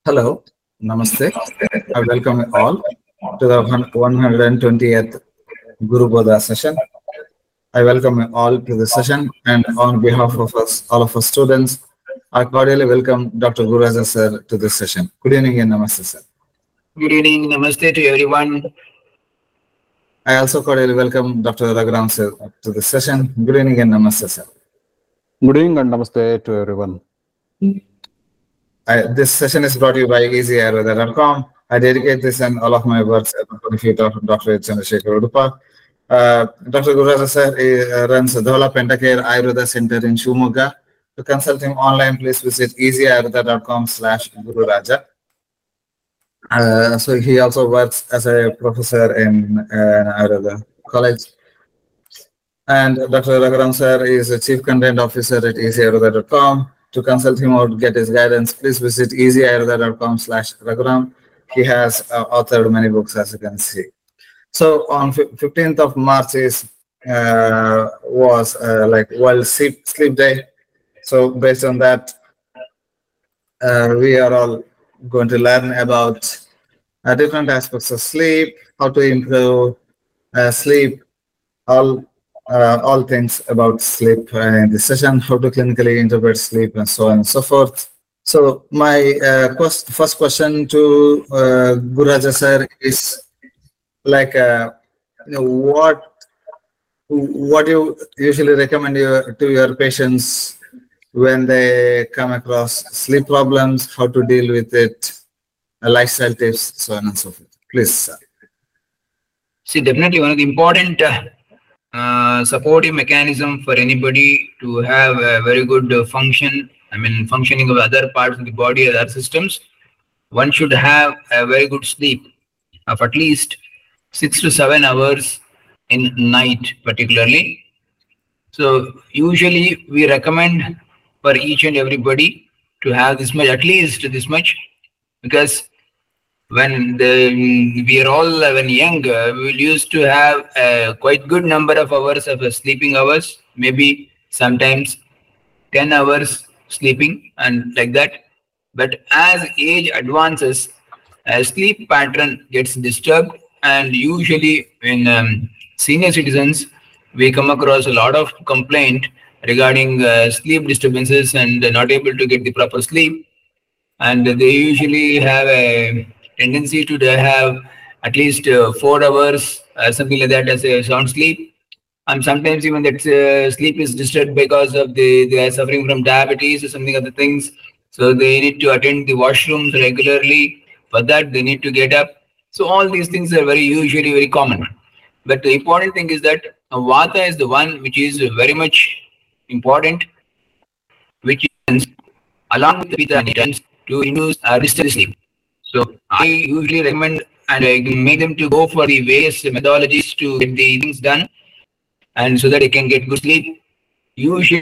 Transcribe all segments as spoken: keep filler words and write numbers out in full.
Hello, Namaste. I welcome you all to the one hundred twentieth Guru Bodha session. I welcome you all to the session, and on behalf of us, all of us students, I cordially welcome Doctor Guraja sir to this session. Good evening and Namaste, sir. Good evening, Namaste to everyone. I also cordially welcome Doctor Raghuram sir to this session. Good evening and Namaste, sir. Good evening and Namaste to everyone. I, this session is brought to you by easy ayurveda dot com. I dedicate this and all of my works at the feet of Doctor Chandrasekhar Udupa. Uh, Doctor Guraja sir uh, runs Dhola Pentacare Ayurveda Center in Shumoga. To consult him online, please visit easy ayurveda dot com slash Guru Raja. Uh, so he also works as a professor in uh, Ayurveda College. And Doctor Raghuram sir is a chief content officer at easy ayurveda dot com. To consult him or get his guidance, please visit easy ayurveda dot com slash Raghuram. He has uh, authored many books, as you can see. So on fifteenth of March is uh, was uh, like World Sleep, Sleep Day. So based on that, uh, we are all going to learn about uh, different aspects of sleep, how to improve uh, sleep, all uh, all things about sleep uh, in this session, how to clinically interpret sleep, and so on and so forth. So my uh, quest, first question to uh, Guraja sir is like, uh, you know, what what you usually recommend you, to your patients when they come across sleep problems, how to deal with it, uh, lifestyle tips, so on and so forth. Please, sir. See, definitely one of the important uh, uh, supportive mechanism for anybody to have a very good uh, function, I mean functioning of other parts of the body, other systems, one should have a very good sleep of at least six to seven hours in night particularly. So usually we recommend for each and everybody to have this much, at least this much, because when the, we are all uh, when young, uh, we used to have a quite good number of hours of uh, sleeping hours, maybe sometimes ten hours sleeping and like that. But as age advances, a sleep pattern gets disturbed, and usually in um, senior citizens, we come across a lot of complaint regarding uh, sleep disturbances and uh, not able to get the proper sleep. And they usually have a tendency to have at least uh, four hours, uh, something like that, as a sound sleep. And sometimes even that uh, sleep is disturbed because of the they are suffering from diabetes or something other things. So they need to attend the washrooms regularly. For that, they need to get up. So all these things are very usually very common. But the important thing is that uh, Vata is the one which is very much important, which is along with the Pitta to induce uh, disturbed sleep. So I usually recommend and I make them to go for the various methodologies to get the things done, and so that they can get good sleep. Usually,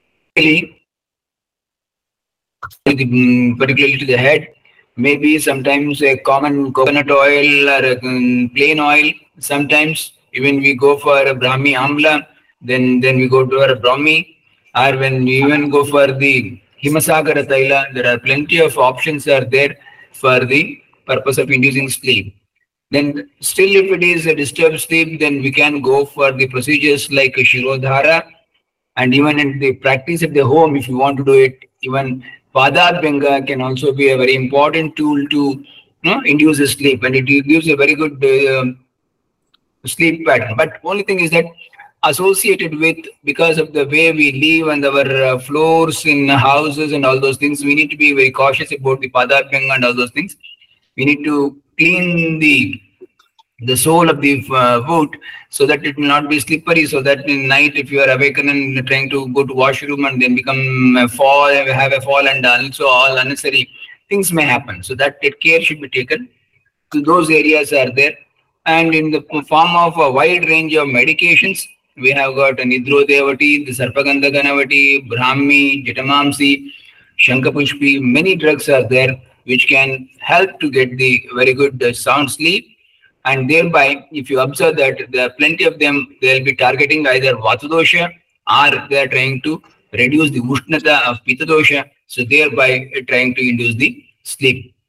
particularly to the head, maybe sometimes a common coconut oil or a plain oil. Sometimes even we go for a Brahmi Amla, then then we go to our Brahmi, or when we even go for the Himasagara Taila, there are plenty of options are there for the purpose of inducing sleep. Then still if it is a disturbed sleep, then we can go for the procedures like Shirodhara, and even in the practice at the home, if you want to do it, even Padabhyanga can also be a very important tool to you know, induce a sleep, and it gives a very good uh, sleep pattern. But only thing is that associated with, because of the way we live and our uh, floors in houses and all those things, we need to be very cautious about the Padabhyanga and all those things. We need to clean the the sole of the uh, boot so that it will not be slippery, so that in night if you are awakened and trying to go to washroom and then become a fall, have a fall, and also all unnecessary things may happen. So that, that care should be taken. So those areas are there. And in the form of a wide range of medications, we have got Nidro Devati, the Sarpagandha Ganavati, Brahmi, Jatamamsi, Shankapushpi. Many drugs are there which can help to get the very good uh, sound sleep. And thereby, if you observe that there are plenty of them, they will be targeting either Vata dosha, or they are trying to reduce the Ushnata of Pitta dosha. So thereby trying to induce the sleep.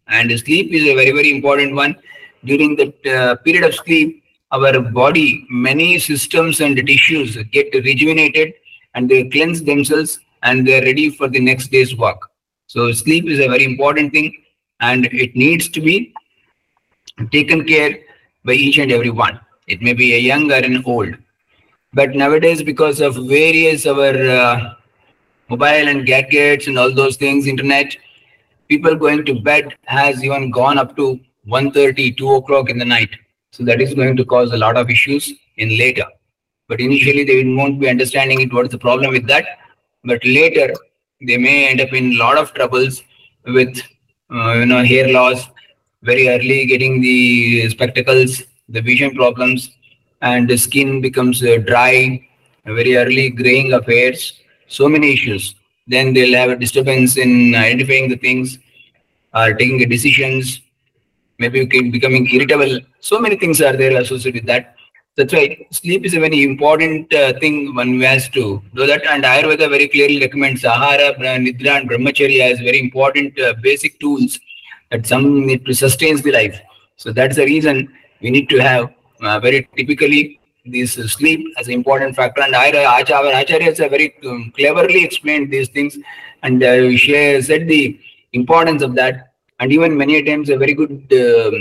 And sleep is a very, very important one. During the uh, period of sleep, our body, many systems and tissues get rejuvenated and they cleanse themselves and they're ready for the next day's work. So sleep is a very important thing and it needs to be taken care by each and every one. It may be a young or an old. But nowadays, because of various our uh, mobile and gadgets and all those things, internet, people going to bed has even gone up to one thirty, two o'clock in the night. So that is going to cause a lot of issues in later. But initially they won't be understanding it, what's the problem with that. But later they may end up in a lot of troubles with uh, you know hair loss, very early getting the spectacles, the vision problems, and the skin becomes uh, dry, very early graying of hairs, so many issues. Then they'll have a disturbance in identifying the things, or taking the decisions, maybe becoming irritable. So many things are there associated with that. That's why sleep is a very important uh, thing one has to do that. And Ayurveda very clearly recommends Ahara, Nidra and Brahmacharya as very important uh, basic tools that some need to sustain the life. So that's the reason we need to have uh, very typically this uh, sleep as an important factor. And our Acharyas have very um, cleverly explained these things and uh, share, said the importance of that. And even many times a very good uh,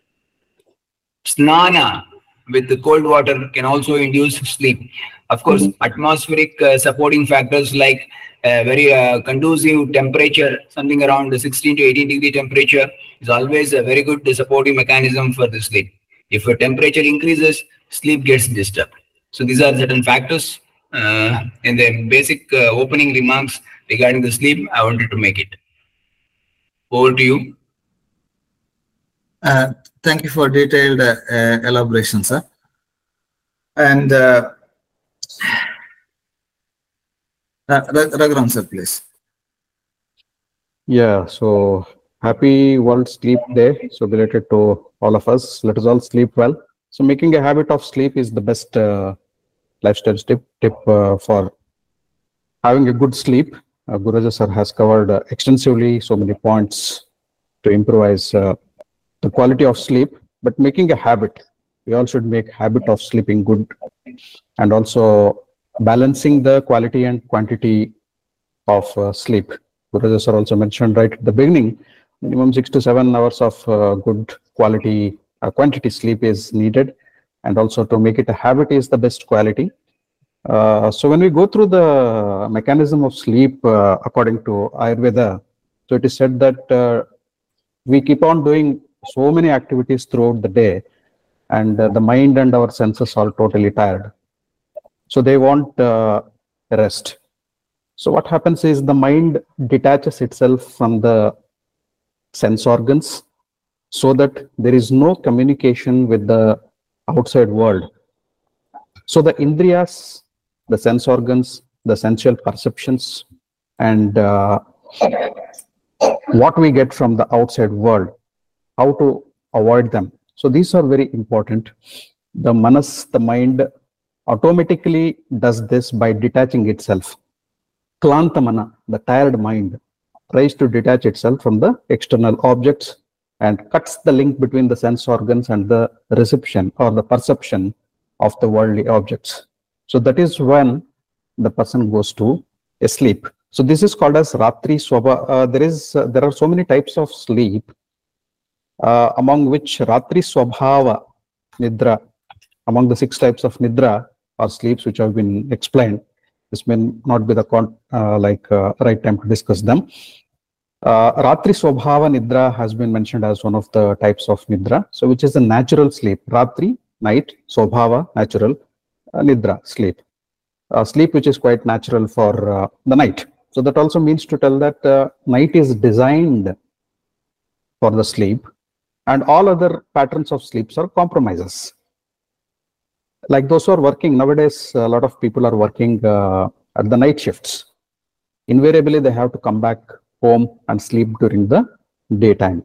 snana with the cold water can also induce sleep. Of course, mm-hmm. atmospheric uh, supporting factors like uh, very uh, conducive temperature, something around sixteen to eighteen degree temperature is always a very good supporting mechanism for the sleep. If your temperature increases, sleep gets disturbed. So these are certain factors uh, in the basic uh, opening remarks regarding the sleep. I wanted to make it. Over to you. Uh, thank you for detailed uh, uh, elaboration, sir. And uh, uh, Raghuram, sir, please. Yeah, so happy World Sleep Day. So related to all of us, let us all sleep well. So making a habit of sleep is the best uh, lifestyle tip, tip uh, for having a good sleep. Uh, Guruji sir has covered uh, extensively so many points to improvise uh, the quality of sleep, but making a habit. We all should make habit of sleeping good and also balancing the quality and quantity of uh, sleep. Guruji sir also mentioned right at the beginning, minimum six to seven hours of uh, good quality, uh, quantity sleep is needed. And also to make it a habit is the best quality. Uh, so when we go through the mechanism of sleep, uh, according to Ayurveda, so it is said that uh, we keep on doing so many activities throughout the day, and uh, the mind and our senses are totally tired. So they want uh, rest. So what happens is the mind detaches itself from the sense organs so that there is no communication with the outside world. So the indriyas, the sense organs, the sensual perceptions, and uh, what we get from the outside world, how to avoid them. So these are very important. The manas, the mind, automatically does this by detaching itself. Klanta mana, the tired mind, tries to detach itself from the external objects and cuts the link between the sense organs and the reception or the perception of the worldly objects. So that is when the person goes to a sleep. So this is called as Ratri Swabha. Uh, there is uh, there are so many types of sleep, uh, among which Ratri Swabhava Nidra, among the six types of Nidra or sleeps which have been explained. This may not be the con uh, like uh, right time to discuss them. Uh, Ratri Swabhava Nidra has been mentioned as one of the types of Nidra. So which is a natural sleep. Ratri, night, Swabhava, natural, uh, Nidra, sleep. Uh, sleep which is quite natural for uh, the night. So that also means to tell that uh, night is designed for the sleep and all other patterns of sleeps are compromises. Like those who are working nowadays, a lot of people are working uh, at the night shifts. Invariably, they have to come back home and sleep during the daytime.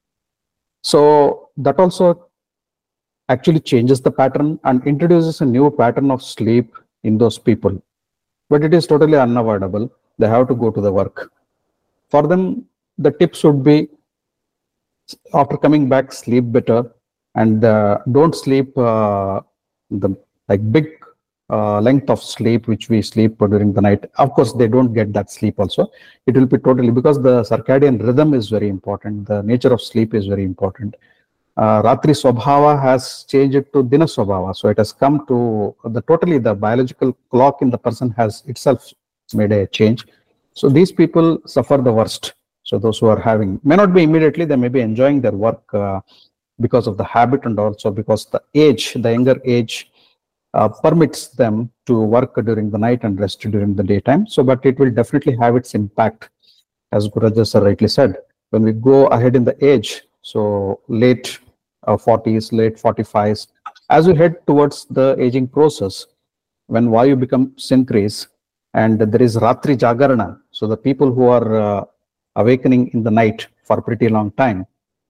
So that also actually changes the pattern and introduces a new pattern of sleep in those people. But it is totally unavoidable. They have to go to the work. For them, the tips would be after coming back, sleep better, and uh, don't sleep uh, the like big uh, length of sleep which we sleep during the night. Of course, they don't get that sleep also. It will be totally, because the circadian rhythm is very important. The nature of sleep is very important. Uh, Ratri Swabhava has changed to Dina Swabhava. So it has come to the totally the biological clock in the person has itself made a change. So these people suffer the worst. So those who are having, may not be immediately, they may be enjoying their work uh, because of the habit, and also because the age, the younger age uh, permits them to work during the night and rest during the daytime. So, but it will definitely have its impact, as Guraja sir rightly said, when we go ahead in the age. So late uh, forties, late forty-fives, as we head towards the aging process, when Vayu becomes increase and there is Ratri Jagarana, so the people who are uh, awakening in the night for a pretty long time,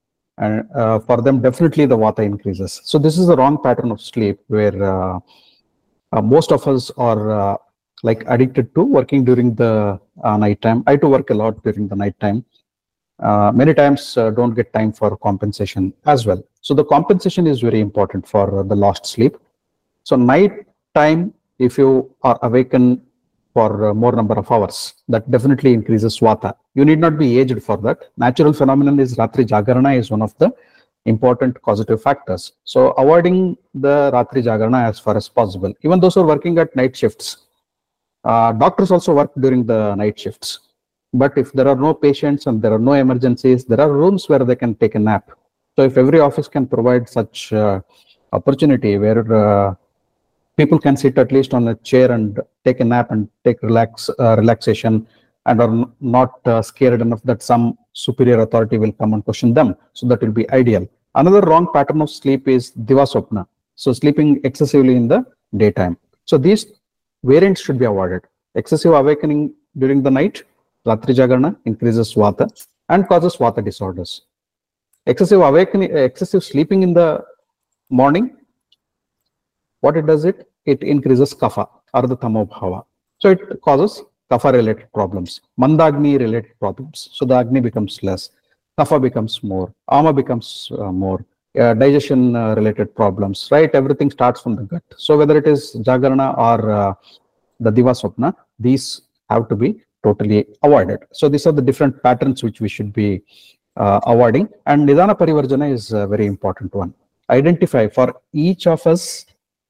and uh, for them definitely the Vata increases. So this is the wrong pattern of sleep where uh, uh, most of us are uh, like addicted to working during the uh, night time. I too work a lot during the night time. Uh, many times uh, don't get time for compensation as well. So the compensation is very important for uh, the lost sleep. So night time, if you are awakened for uh, more number of hours, that definitely increases Vata. You need not be aged for that. Natural phenomenon is Ratri Jagarana is one of the important causative factors. So avoiding the Ratri Jagarana as far as possible. Even those who are working at night shifts, uh, doctors also work during the night shifts. But if there are no patients and there are no emergencies, there are rooms where they can take a nap. So if every office can provide such uh, opportunity where uh, people can sit at least on a chair and take a nap and take relax uh, relaxation, and are not uh, scared enough that some superior authority will come and question them. So that will be ideal. Another wrong pattern of sleep is Divasopna. So sleeping excessively in the daytime. So these variants should be avoided. Excessive awakening during the night, Ratri Jagarana, increases Vata and causes Vata disorders. Excessive awakening, excessive sleeping in the morning, what it does it? It increases Kapha or the Tamobhava. So it causes Kapha related problems, Mandagni related problems. So the Agni becomes less, Kapha becomes more, Ama becomes uh, more, uh, digestion uh, related problems, right? Everything starts from the gut. So whether it is Jagarana or uh, the Divasopna, these have to be totally avoided. So these are the different patterns which we should be uh, avoiding. And Nidana Parivarjana is a very important one. Identify for each of us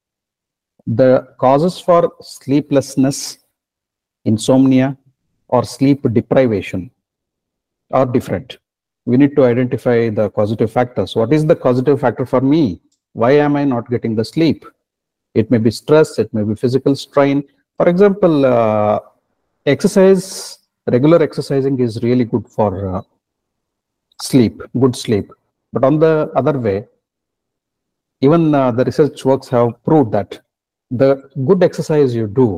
the causes for sleeplessness, insomnia, or sleep deprivation are different. We need to identify the causative factors. What is the causative factor for me? Why am I not getting the sleep? It may be stress, it may be physical strain. For example, uh, exercise, regular exercising is really good for uh, sleep, good sleep. But on the other way, even uh, the research works have proved that the good exercise you do,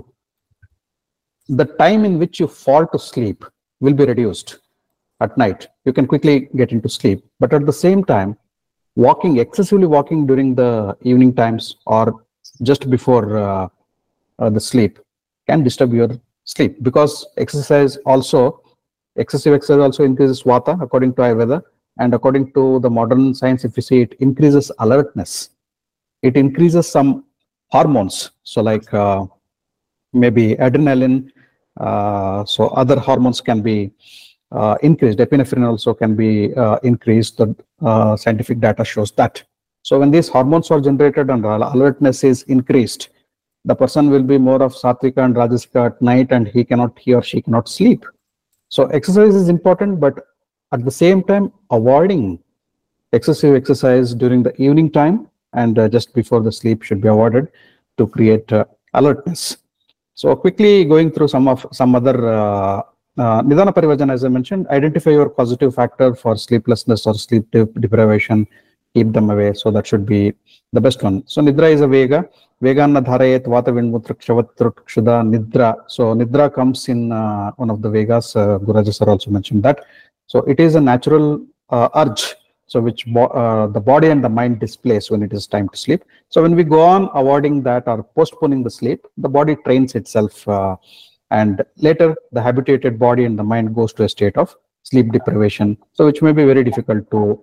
the time in which you fall to sleep will be reduced at night. You can quickly get into sleep. But at the same time, walking, excessively walking during the evening times or just before uh, uh, the sleep can disturb your sleep, because exercise also, excessive exercise also increases Vata according to Ayurveda, and according to the modern science, if you see, it increases alertness. It increases some hormones, so like uh, maybe adrenaline, uh, so other hormones can be uh, increased. Epinephrine also can be uh, increased. The uh, scientific data shows that. So when these hormones are generated and alertness is increased, the person will be more of Satvika and Rajasika at night, and he cannot, he or she cannot sleep. So exercise is important, but at the same time, avoiding excessive exercise during the evening time and uh, just before the sleep should be avoided to create uh, alertness. So quickly going through some of some other uh, uh, Nidana Parivarjana, as I mentioned, identify your causative factor for sleeplessness or sleep de deprivation, keep them away. So that should be the best one. So Nidra is a Vega. Veganna dharayet vata vinmutra kshavatrukshuda Nidra. So Nidra comes in uh, one of the Vegas. Uh, Guraja sir also mentioned that. So it is a natural uh, urge, so which bo uh, the body and the mind displays when it is time to sleep. So when we go on avoiding that or postponing the sleep, the body trains itself, uh, and later the habituated body and the mind goes to a state of sleep deprivation, so which may be very difficult to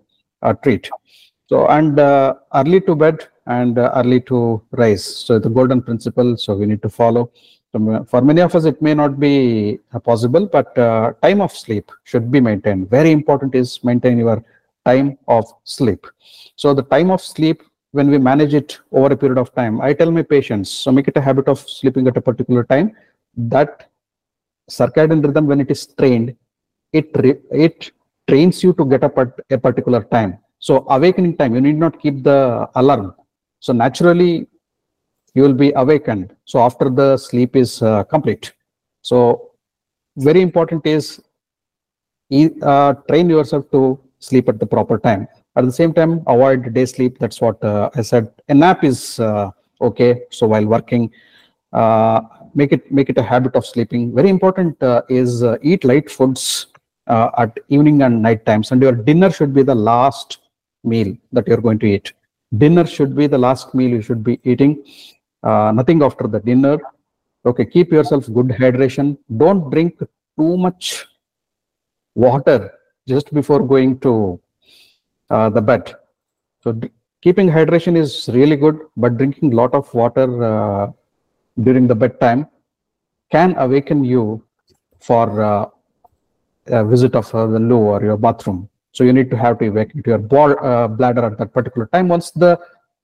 uh, treat. So, and uh, early to bed and uh, early to rise. So the golden principle, so we need to follow. So for many of us, it may not be uh, possible, but uh, time of sleep should be maintained. Very important is maintain your time of sleep. So the time of sleep, when we manage it over a period of time, I tell my patients, so make it a habit of sleeping at a particular time. That circadian rhythm, when it is trained, it it trains you to get up at a particular time. So awakening time, you need not keep the alarm. So naturally, you will be awakened. So after the sleep is uh, complete. So very important is uh, train yourself to sleep at the proper time. At the same time, avoid day sleep. That's what uh, I said. A nap is uh, okay. So while working, uh, make it make it a habit of sleeping. Very important uh, is uh, eat light foods uh, at evening and night times, and your dinner should be the last meal that you're going to eat. Dinner should be the last meal you should be eating. Uh, nothing after the dinner. Okay, keep yourself good hydration. Don't drink too much water just before going to uh, the bed. So keeping hydration is really good, but drinking a lot of water uh, during the bedtime can awaken you for uh, a visit of uh, the loo or your bathroom. So you need to have to awaken to your ball, uh, bladder at that particular time. Once the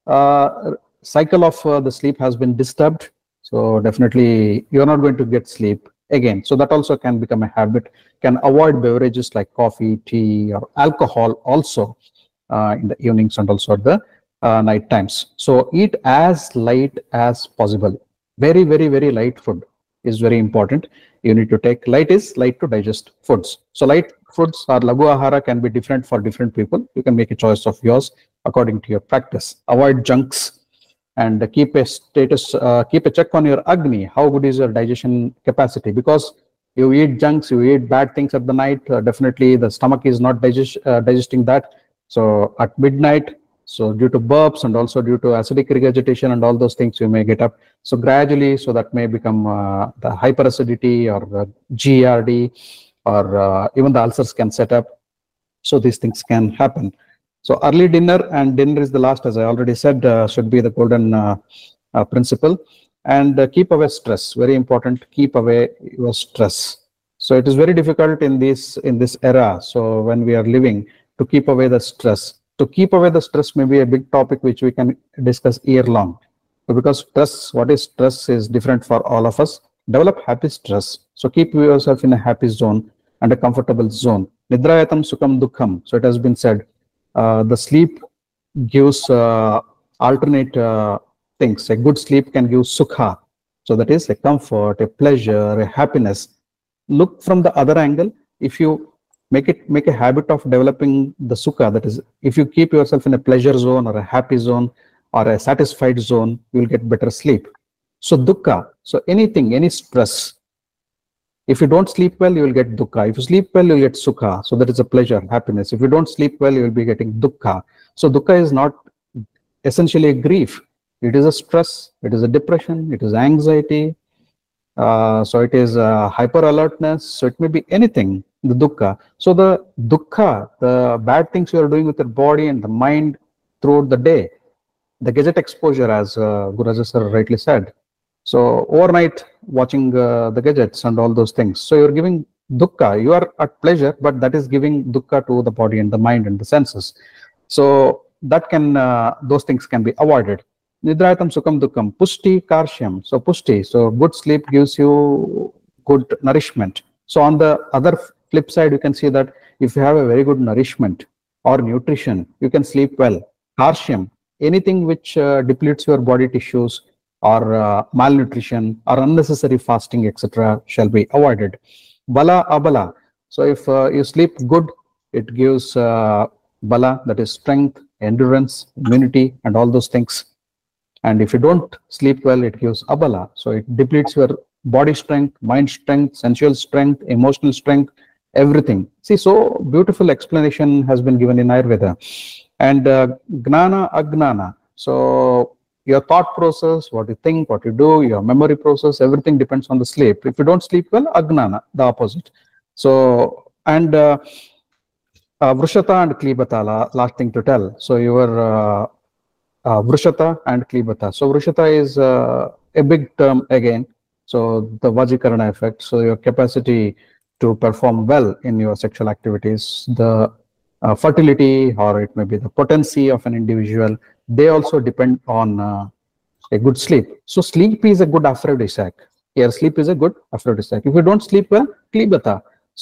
uh, cycle of uh, the sleep has been disturbed, so definitely you're not going to get sleep again. So that also can become a habit. Can avoid beverages like coffee, tea, or alcohol also uh, in the evenings and also at the uh, night times. So eat as light as possible. Very, very, very light food is very important. You need to take, light is light to digest foods. So light foods or lagu ahara can be different for different people. You can make a choice of yours according to your practice. Avoid junks and keep a status, uh, keep a check on your Agni. How good is your digestion capacity? Because you eat junks, you eat bad things at the night, uh, definitely the stomach is not digest, uh, digesting that. So at midnight, so due to burps and also due to acidic regurgitation and all those things, you may get up. So gradually, so that may become uh, the hyperacidity or the G R D, or uh, even the ulcers can set up. So these things can happen. So early dinner, and dinner is the last, as I already said, uh, should be the golden uh, uh, principle. And uh, keep away stress. Very important. Keep away your stress. So it is very difficult in this in this era. So when we are living, to keep away the stress. To keep away the stress may be a big topic which we can discuss year long. Because stress, what is stress is different for all of us. Develop happy stress. So keep yourself in a happy zone and a comfortable zone. Nidrayatam sukham dukkham. So it has been said, uh, the sleep gives uh, alternate uh, things. A good sleep can give sukha. So that is a comfort, a pleasure, a happiness. Look from the other angle. If you make it make a habit of developing the sukha, that is, if you keep yourself in a pleasure zone or a happy zone or a satisfied zone, you will get better sleep. So dukkha, so anything, any stress, if you don't sleep well, you will get dukkha. If you sleep well, you will get sukha. So that is a pleasure, happiness. If you don't sleep well, you will be getting dukkha. So dukkha is not essentially a grief. It is a stress, it is a depression, it is anxiety. Uh, so it is uh, hyper alertness. So it may be anything, the dukkha. So the dukkha, the bad things you are doing with your body and the mind throughout the day, the gadget exposure, as uh, Guru sir rightly said. So overnight watching uh, the gadgets and all those things. So you're giving dukkha. You are at pleasure, but that is giving dukkha to the body and the mind and the senses. So that can, uh, those things can be avoided. Nidrayatam sukham dukkham. Pushti karshyam. So pushti. So good sleep gives you good nourishment. So on the other flip side, you can see that if you have a very good nourishment or nutrition, you can sleep well. Karshyam. Anything which uh, depletes your body tissues or uh, malnutrition or unnecessary fasting, et cetera, shall be avoided. Bala abala. So if uh, you sleep good, it gives uh, bala, that is strength, endurance, immunity, and all those things. And if you don't sleep well, it gives abala. So it depletes your body strength, mind strength, sensual strength, emotional strength, everything. See, so beautiful explanation has been given in Ayurveda. And uh, gnana, agnana. So your thought process, what you think, what you do, your memory process, everything depends on the sleep. If you don't sleep well, agnana, the opposite. So, and uh, uh, Vrishata and Klibata, la, last thing to tell. So your uh, uh, Vrishata and Klibata. So Vrishata is uh, a big term again. So the Vajikarana effect. So your capacity to perform well in your sexual activities, the uh, fertility, or it may be the potency of an individual, they also depend on uh, a good sleep. So sleep is a good aphrodisiac. Here, sleep is a good aphrodisiac. If you don't sleep well, Klibata.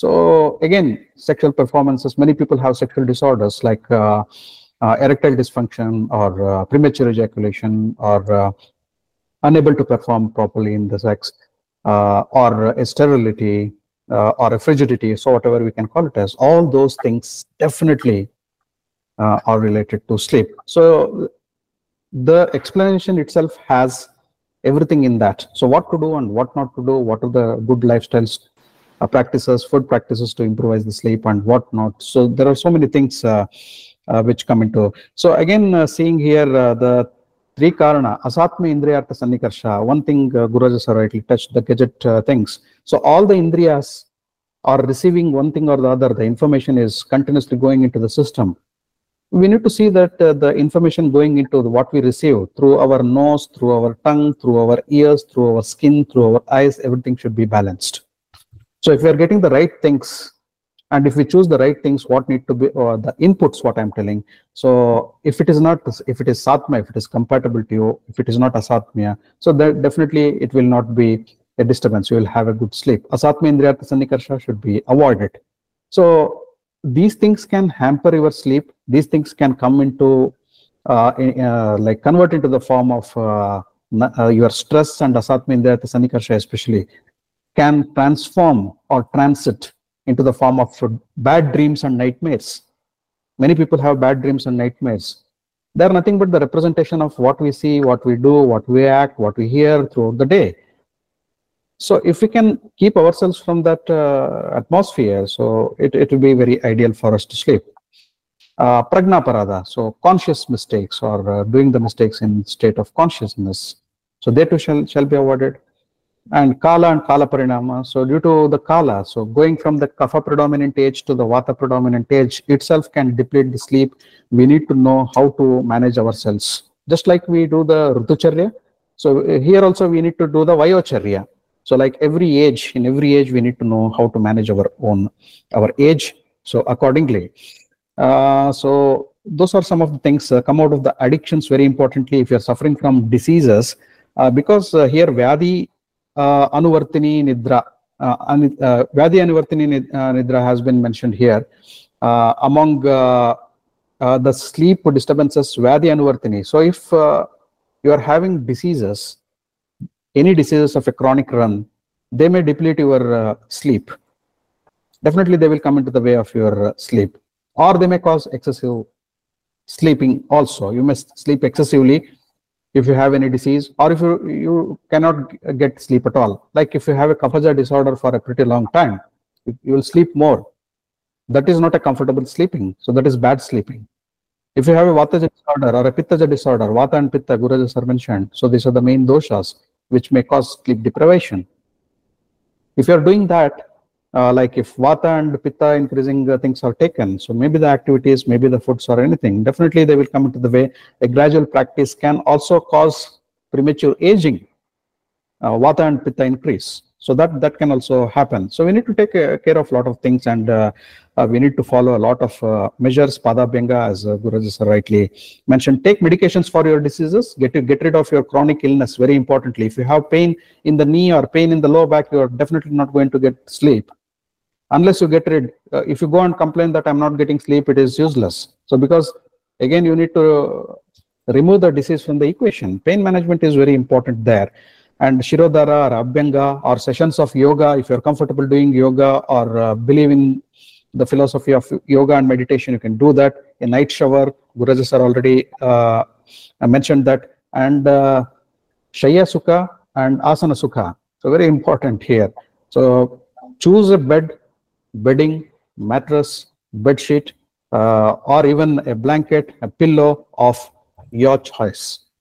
So again, sexual performances, many people have sexual disorders like uh, uh, erectile dysfunction or uh, premature ejaculation or uh, unable to perform properly in the sex uh, or a sterility uh, or a frigidity, so whatever we can call it as, all those things definitely uh, are related to sleep. So the explanation itself has everything in that. So what to do and what not to do, what are the good lifestyles, uh, practices, food practices to improvise the sleep and what not. So there are so many things uh, uh, which come into. So again, uh, seeing here uh, the three karana, asatma indriyartha sannikarsha, one thing uh, Guruji sir rightly touched, the gadget uh, things. So all the indriyas are receiving one thing or the other, the information is continuously going into the system. We need to see that uh, the information going into the, what we receive through our nose, through our tongue, through our ears, through our skin, through our eyes, everything should be balanced. So if we are getting the right things, and if we choose the right things, what need to be, or the inputs, what I'm telling. So if it is not, if it is satma, if it is compatible to you, if it is not asatmya, so that definitely it will not be a disturbance. You will have a good sleep. Asatma indriyartha sannikarsha should be avoided. So these things can hamper your sleep. These things can come into, uh, uh, like convert into the form of uh, uh, your stress, and asatma indriyartha sannikarsha especially can transform or transit into the form of bad dreams and nightmares. Many people have bad dreams and nightmares. They are nothing but the representation of what we see, what we do, what we act, what we hear throughout the day. So if we can keep ourselves from that uh, atmosphere, so it, it will be very ideal for us to sleep. Uh, pragna parada, so conscious mistakes or uh, doing the mistakes in state of consciousness. So they too shall, shall be avoided. And kala and kala parinama, so due to the kala, so going from the kapha predominant age to the vata predominant age itself can deplete the sleep. We need to know how to manage ourselves. Just like we do the rutucharya, so here also we need to do the vayocharya. So like every age, in every age we need to know how to manage our own, our age, so accordingly. Uh, so those are some of the things uh, come out of the addictions very importantly if you're suffering from diseases, uh, because uh, here Vyadi Uh, Anuvartini Nidra, uh, uh, Vyadi Anuvartini Nidra has been mentioned here. Uh, among uh, uh, the sleep disturbances, Vyadi Anuvartini. So if uh, you are having diseases, any diseases of a chronic run, they may deplete your uh, sleep. Definitely they will come into the way of your uh, sleep. Or they may cause excessive sleeping also. You must sleep excessively if you have any disease, or if you, you cannot get sleep at all. Like if you have a kaphaja disorder for a pretty long time, you will sleep more. That is not a comfortable sleeping. So that is bad sleeping. If you have a vataja disorder or a pittaja disorder, vata and pitta, Guruji sir mentioned. So these are the main doshas which may cause sleep deprivation. If you are doing that, uh, like if vata and pitta increasing uh, things are taken, so maybe the activities, maybe the foods or anything, definitely they will come into the way. A gradual practice can also cause premature aging, uh, vata and pitta increase. So that that can also happen. So we need to take uh, care of a lot of things, and uh, uh, we need to follow a lot of uh, measures. Padabhyanga, as uh, Guruji sir rightly mentioned, take medications for your diseases. Get to get rid of your chronic illness. Very importantly, if you have pain in the knee or pain in the lower back, you are definitely not going to get sleep unless you get rid. Uh, if you go and complain that I'm not getting sleep, it is useless. So because again you need to remove the disease from the equation. Pain management is very important there. And Shirodhara or Abhyanga or sessions of yoga, if you're comfortable doing yoga or uh, believe in the philosophy of yoga and meditation, you can do that. A night shower, Guruji sir already uh, mentioned that. And uh, Shaya Sukha and Asana Sukha. So very important here. So choose a bed, bedding, mattress, bed sheet, uh, or even a blanket, a pillow of your choice.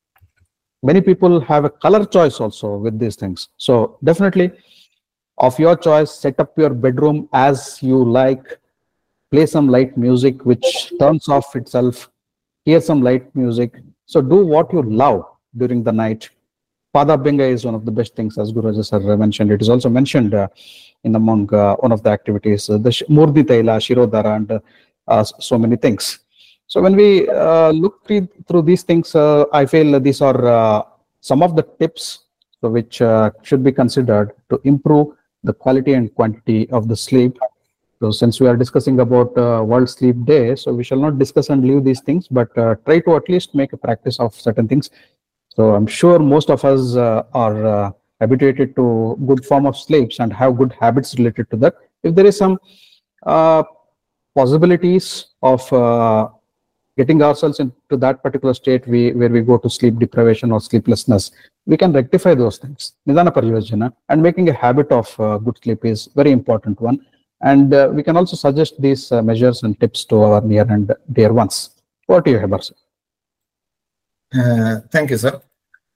Many people have a color choice also with these things. So definitely of your choice, set up your bedroom as you like. play some light music which turns off itself, hear some light music. So do what you love during the night. Padabhyanga is one of the best things, as Guruji sir mentioned. It is also mentioned uh, in among uh, one of the activities, uh, the Murdi Taila, Shirodhara, and uh, so many things. So when we uh, look through, through these things, uh, I feel these are uh, some of the tips so which uh, should be considered to improve the quality and quantity of the sleep. So since we are discussing about uh, World Sleep Day, so we shall not discuss and leave these things, but uh, try to at least make a practice of certain things. So I'm sure most of us uh, are uh, habituated to good form of sleeps and have good habits related to that. If there is some uh, possibilities of uh, getting ourselves into that particular state we, where we go to sleep deprivation or sleeplessness, we can rectify those things. Nidana Pariyojana, and making a habit of uh, good sleep is very important one. And uh, we can also suggest these uh, measures and tips to our near and dear ones. What do you have, sir? Uh, thank you, sir.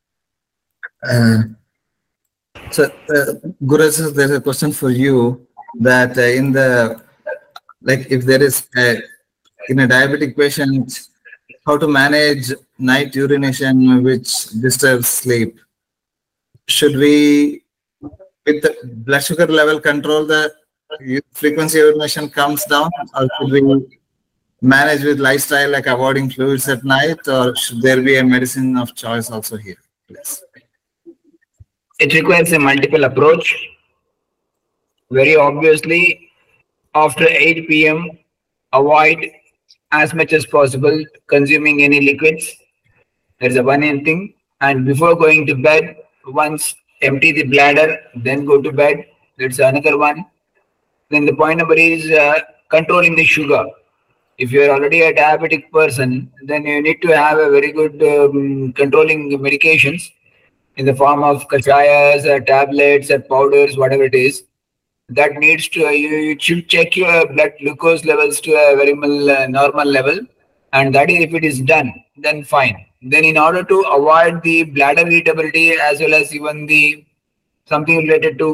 Uh, so, uh, Guru, sir, there's a question for you that uh, in the, like if there is a, in a diabetic patient, how to manage night urination which disturbs sleep? Should we, with the blood sugar level control, the frequency of urination comes down, or should we manage with lifestyle like avoiding fluids at night, or should there be a medicine of choice also here? Please. It requires a multiple approach. Very obviously, after eight p m, avoid as much as possible consuming any liquids. That's the one thing. And before going to bed, once empty the bladder, then go to bed. That's another one. Then the point number is uh, controlling the sugar. If you are already a diabetic person, then you need to have a very good um, controlling medications in the form of kachayas, uh, tablets, or powders, whatever it is. That needs to, uh, you, you should check your blood glucose levels to a very uh, normal level. And that is, if it is done, then fine. Then in order to avoid the bladder irritability as well as even the something related to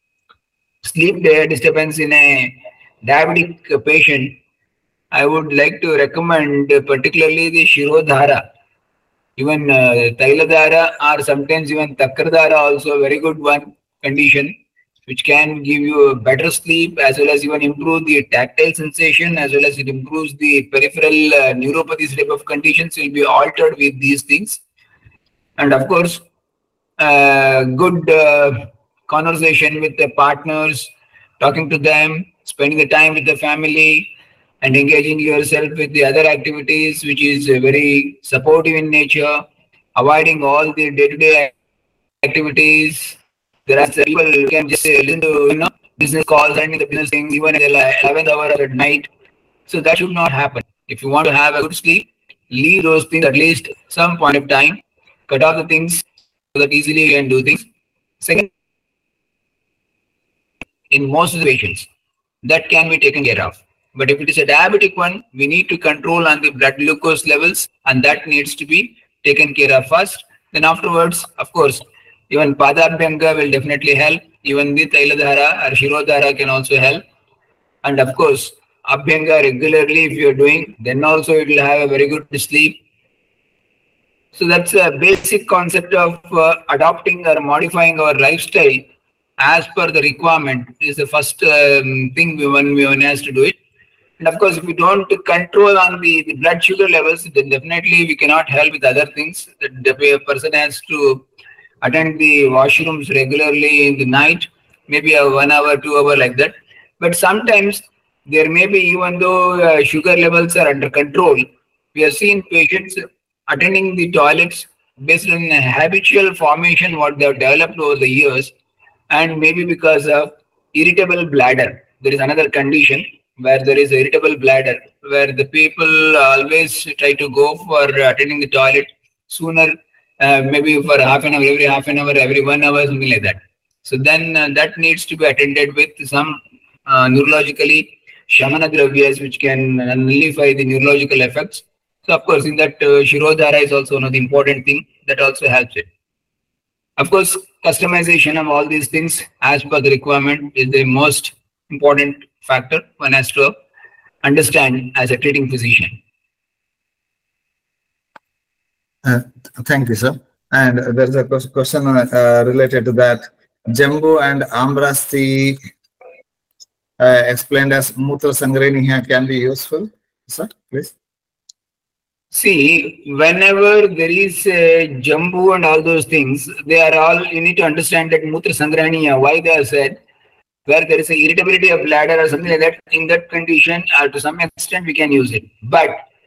sleep disturbance in a diabetic patient, I would like to recommend particularly the Shirodhara. Even uh, Tailadhara or sometimes even Takradhara also a very good one condition which can give you a better sleep as well as even improve the tactile sensation as well as it improves the peripheral uh, neuropathy type of conditions will be altered with these things. And of course, uh, good uh, conversation with the partners, talking to them, spending the time with the family, and engaging yourself with the other activities, which is uh, very supportive in nature, avoiding all the day-to-day activities. There are people who can just uh, listen to you know, business calls and the business things even at the eleventh hour at night. So that should not happen. If you want to have a good sleep, leave those things at least some point of time. Cut off the things so that easily you can do things. Second, in most of the patients, that can be taken care of. But if it is a diabetic one, we need to control on the blood glucose levels, and that needs to be taken care of first. Then afterwards, of course, even Padabhyanga will definitely help. Even the Tailadhara or Shirodhara can also help. And of course, Abhyanga regularly if you are doing, then also it will have a very good sleep. So that's a basic concept of uh, adopting or modifying our lifestyle as per the requirement is the first um, thing we one, we one has to do it. And of course, if we don't control on the, the blood sugar levels, then definitely we cannot help with other things. The person has to attend the washrooms regularly in the night, maybe a one hour, two hour like that. But sometimes there may be, even though uh, sugar levels are under control, we have seen patients attending the toilets based on a habitual formation what they have developed over the years, and maybe because of irritable bladder. There is another condition where there is irritable bladder, where the people always try to go for attending the toilet sooner, uh, maybe for half an hour, every half an hour, every one hour, something like that. So then uh, that needs to be attended with some uh, neurologically shamana dravyas, which can nullify the neurological effects. So of course, in that uh, Shirodhara is also one of the important thing that also helps it. Of course, customization of all these things as per the requirement is the most important factor one has to have. understand as a treating physician. Uh, thank you, sir. And uh, there's a question uh, related to that. Jambu and Ambrasti uh, explained as Mutra Sangraniya can be useful. Sir, please. See, whenever there is a Jambu and all those things, they are all, you need to understand that Mutra Sangraniya, why they are said, where there is a irritability of bladder or something like that, in that condition, uh, to some extent we can use it. But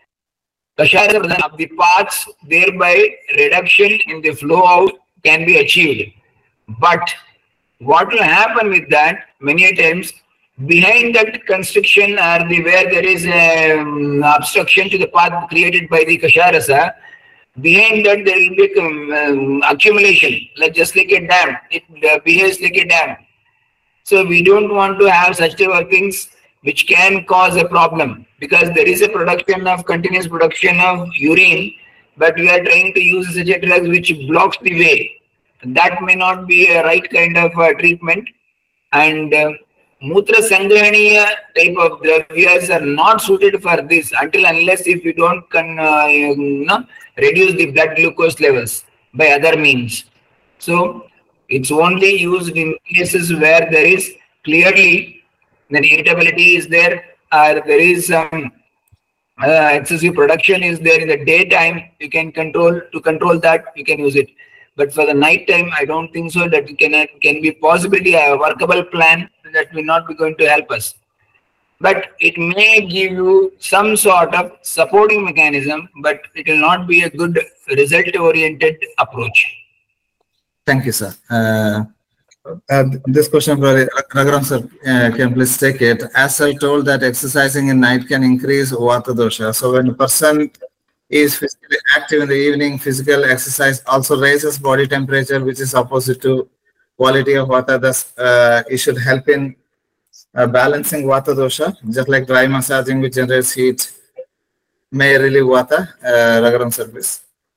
Kashaya of the paths, thereby reduction in the flow out can be achieved. But what will happen with that, many times, behind that constriction or the where there is um, obstruction to the path created by the Kasharasa, behind that there will be um, um, accumulation, like just like a dam. It uh, behaves like a dam. So we don't want to have such type of things which can cause a problem, because there is a production of continuous production of urine, but we are trying to use such a drug which blocks the way. That may not be a right kind of uh, treatment. And uh, Mutra Sangrahaniya type of dravyas are not suited for this until unless if you don't can, uh, you know, reduce the blood glucose levels by other means. So it's only used in cases where there is clearly the irritability is there, or there is some uh, excessive production is there in the daytime. You can control to control that. You can use it. But for the night time, I don't think so that it can, can be possibly a workable plan that will not be going to help us. But it may give you some sort of supporting mechanism, but it will not be a good result-oriented approach. Thank you, sir. Uh, uh, this question for Raghuram sir, uh, can please take it. As I told that exercising in night can increase Vata dosha. So when a person is physically active in the evening, physical exercise also raises body temperature, which is opposite to quality of Vata. Thus, uh, it should help in uh, balancing Vata dosha, just like dry massaging, which generates heat, may relieve Vata. Uh, Raghuram sir, please.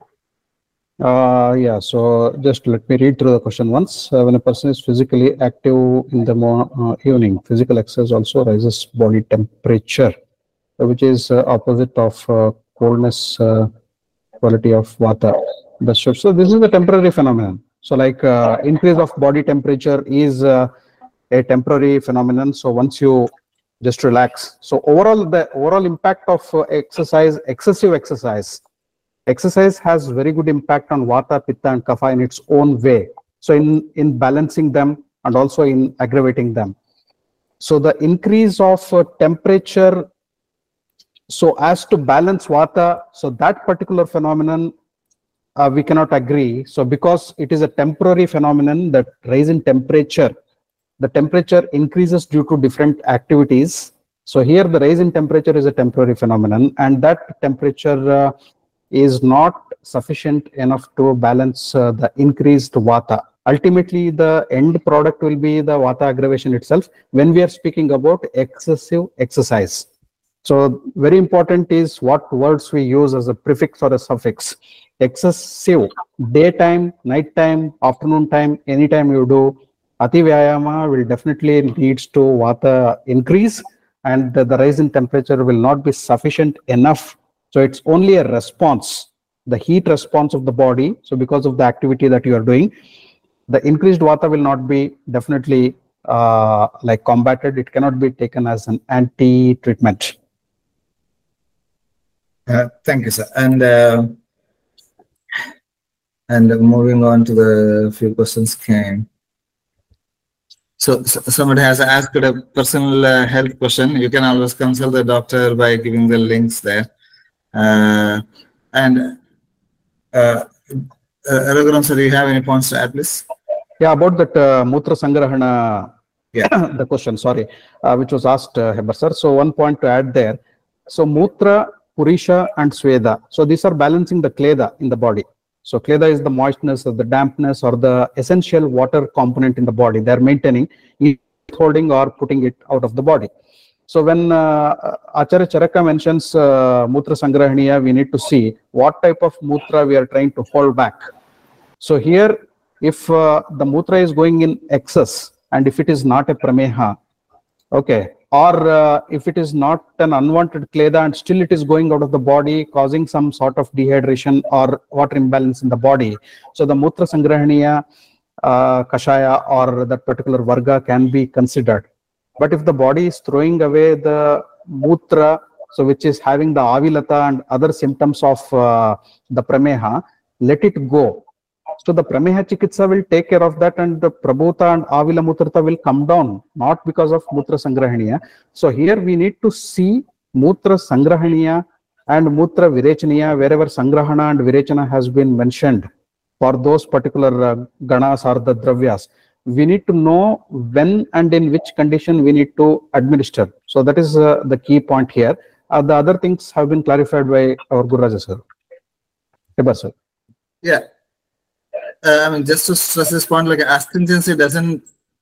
Uh, yeah, so just let me read through the question once. Uh, when a person is physically active in the uh, evening, physical exercise also raises body temperature, which is uh, opposite of uh, coldness uh, quality of Vata. So this is a temporary phenomenon. So like uh, increase of body temperature is uh, a temporary phenomenon. So once you just relax. So overall, the overall impact of uh, exercise, excessive exercise, Exercise has very good impact on Vata, Pitta and Kapha in its own way. So in, in balancing them and also in aggravating them. So the increase of uh, temperature, so as to balance Vata, so that particular phenomenon, uh, we cannot agree. So because it is a temporary phenomenon, that rise in temperature, the temperature increases due to different activities. So here the rise in temperature is a temporary phenomenon, and that temperature uh, is not sufficient enough to balance uh, the increased Vata. Ultimately, the end product will be the Vata aggravation itself when we are speaking about excessive exercise. So very important is what words we use as a prefix or a suffix. Excessive, daytime, nighttime, afternoon time, anytime you do, Ati Vyayama will definitely leads to Vata increase, and the, the rise in temperature will not be sufficient enough. So it's only a response, the heat response of the body. So because of the activity that you are doing, the increased Vata will not be definitely uh, like combated. It cannot be taken as an anti-treatment. Uh, thank you, sir. And uh, and moving on to the few questions came. So, so somebody has asked a personal uh, health question. You can always consult the doctor by giving the links there. Uh, and uh, uh, Raghuram sir, do you have any points to add, please? Yeah, about that uh, Mutra Sangrahana, yeah. the question, sorry, uh, which was asked, uh, Heber sir. So one point to add there. So Mutra, Purisha and Sweda. So these are balancing the kleda in the body. So kleda is the moistness or the dampness or the essential water component in the body. They are maintaining, holding or putting it out of the body. So when uh, Acharya Charaka mentions uh, Mutra Sangrahaniya, we need to see what type of Mutra we are trying to hold back. So here, if uh, the Mutra is going in excess and if it is not a Prameha, okay, or uh, if it is not an unwanted kleda and still it is going out of the body, causing some sort of dehydration or water imbalance in the body. So the Mutra Sangrahaniya uh, Kashaya or that particular Varga can be considered. But if the body is throwing away the Mutra, so which is having the Avilata and other symptoms of uh, the Prameha, let it go. So the Prameha Chikitsa will take care of that, and the Prabhuta and Avila Mutrata will come down, not because of Mutra Sangrahaniya. So here we need to see Mutra Sangrahaniya and Mutra Virechaniya, wherever Sangrahana and Virechana has been mentioned for those particular uh, Ganas or the Dravyas. We need to know when and in which condition we need to administer. So that is uh, the key point here. Uh, the other things have been clarified by our Guru Raja sir. Eba sir. Yeah. Uh, I mean, just to stress this point, like astringency doesn't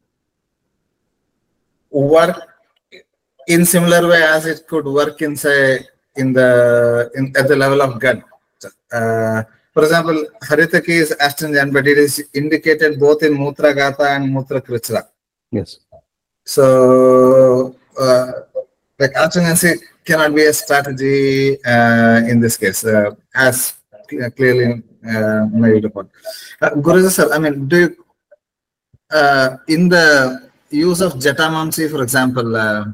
work in similar way as it could work in, say, in the in at the level of gut. Uh, for example, Haritaki is astringent, but it is indicated both in Mutra Gata and Mutra Krichra. Yes. So, uh, like astringency cannot be a strategy uh, in this case, uh, as clearly uh, made upon. Uh, Guruji sir, I mean, do you, uh, in the use of Jatamamsi, for example, uh,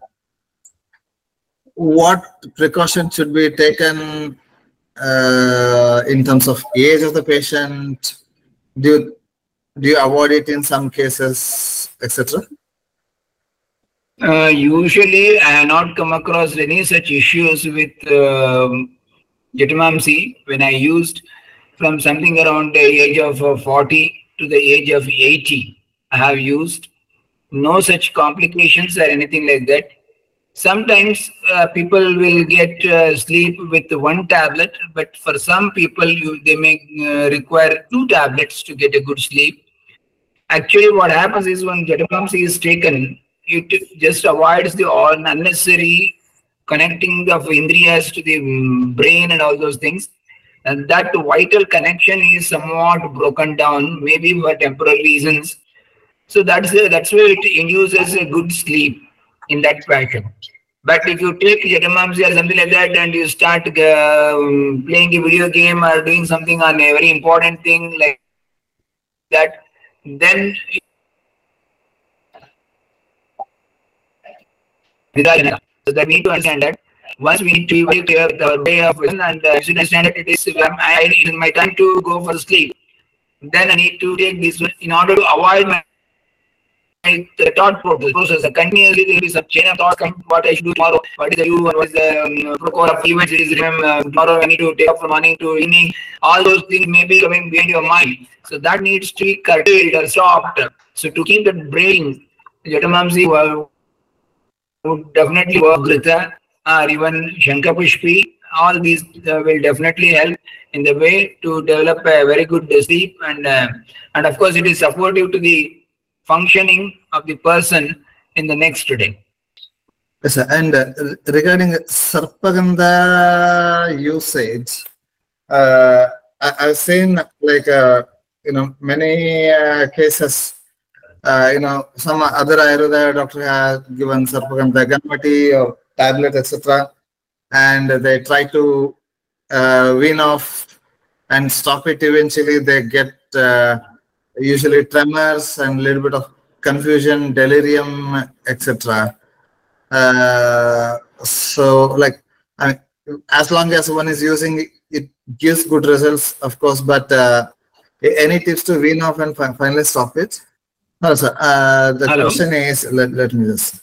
what precaution should be taken uh, in terms of age of the patient? Do you, do you avoid it in some cases, et cetera? Uh, usually, I have not come across any such issues with um, Jatamamsi when I used from something around the age of uh, forty to the age of eighty. I have used no such complications or anything like that. Sometimes uh, people will get uh, sleep with one tablet, but for some people you, they may uh, require two tablets to get a good sleep. Actually, what happens is when Jatamamsi is taken, it just avoids the all unnecessary connecting of indriyas to the brain and all those things. And that vital connection is somewhat broken down, maybe for temporary reasons. So that's uh, that's where it induces a good sleep in that fashion. But if you take Jatamamsi or something like that and you start uh, playing a video game or doing something on a very important thing like that, then so that we need to understand that once we need to be clear with our way of vision, and uh, should understand that it is I, it is my time to go for sleep, then I need to take this in order to avoid my, my thought process. Continuously there is a chain of thoughts coming, what I should do tomorrow, what is the you, what is the um, protocol of events, it is um, tomorrow I need to take up from morning to evening, all those things may be coming behind your mind. So that needs to be curtailed or stopped. So to keep the brain, Jatamamsi will would definitely work, Grita or even Shankapushpi, all these uh, will definitely help in the way to develop a very good sleep, and uh, and of course it is supportive to the functioning of the person in the next day. Yes, sir. And uh, regarding Sarpagandha usage, uh, I, I've seen like uh, you know many uh, cases. Uh, you know, some other Ayurveda doctor has given Sarpagandha Ganpati or tablet, et cetera, and they try to uh, wean off and stop it. Eventually, they get uh, usually tremors and a little bit of confusion, delirium, et cetera. Uh, so, like, I mean, as long as one is using it, it gives good results, of course. But uh, any tips to wean off and fi finally stop it? No, sir. Uh, the Hello? question is, let, let me just.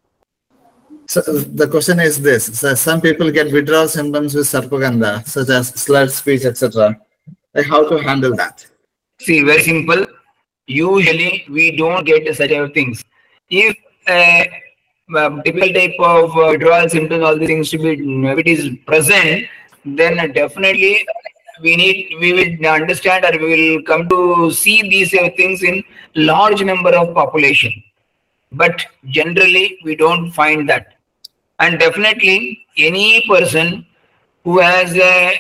So the question is this: so some people get withdrawal symptoms with Sarpagandha, such as slurred speech, et cetera. Like how to handle that? See, very simple. Usually, we don't get such kind of things. If a uh, typical type of uh, withdrawal symptoms, all these things to be, if it is present, then definitely we need, we will understand, or we will come to see these uh, things in large number of population. But generally, we don't find that. And definitely, any person who has a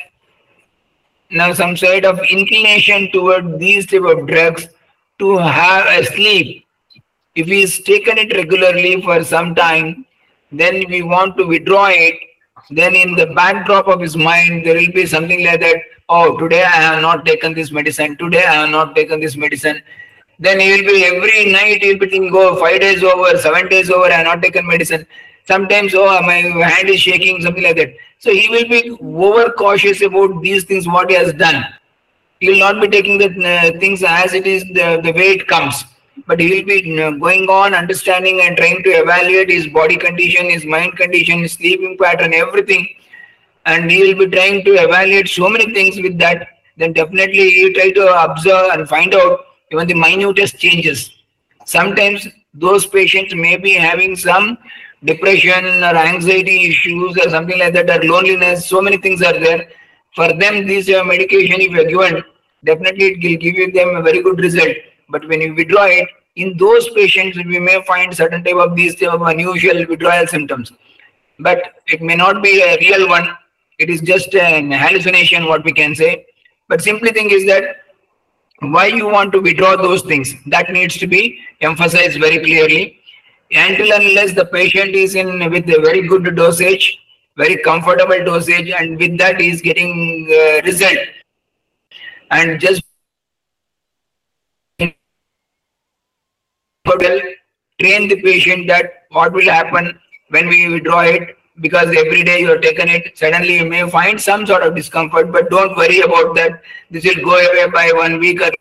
now some sort of inclination toward these type of drugs to have a sleep, if he's taken it regularly for some time, then we want to withdraw it, then in the backdrop of his mind, there will be something like that, oh, today I have not taken this medicine, today I have not taken this medicine. Then he will be every night, he will be thinking, oh, five days over, seven days over, I have not taken medicine. Sometimes, oh, my hand is shaking, something like that. So he will be over cautious about these things, what he has done. He will not be taking the uh, things as it is, the, the way it comes. But he will be uh, going on, understanding and trying to evaluate his body condition, his mind condition, his sleeping pattern, everything. And he will be trying to evaluate so many things with that. Then definitely he will try to observe and find out even the minutest changes. Sometimes those patients may be having some depression or anxiety issues or something like that, or loneliness, so many things are there. For them, this uh, medication, if you are given, definitely it will give them a very good result. But when you withdraw it, in those patients, we may find certain type of these type of unusual withdrawal symptoms. But it may not be a real one. It is just an hallucination, what we can say. But simply thing is that why you want to withdraw those things, that needs to be emphasized very clearly. Until unless the patient is in with a very good dosage, very comfortable dosage, and with that he is getting uh, result. And just train the patient that what will happen when we withdraw it, because every day you have taken it, suddenly you may find some sort of discomfort, but don't worry about that. This will go away by one week or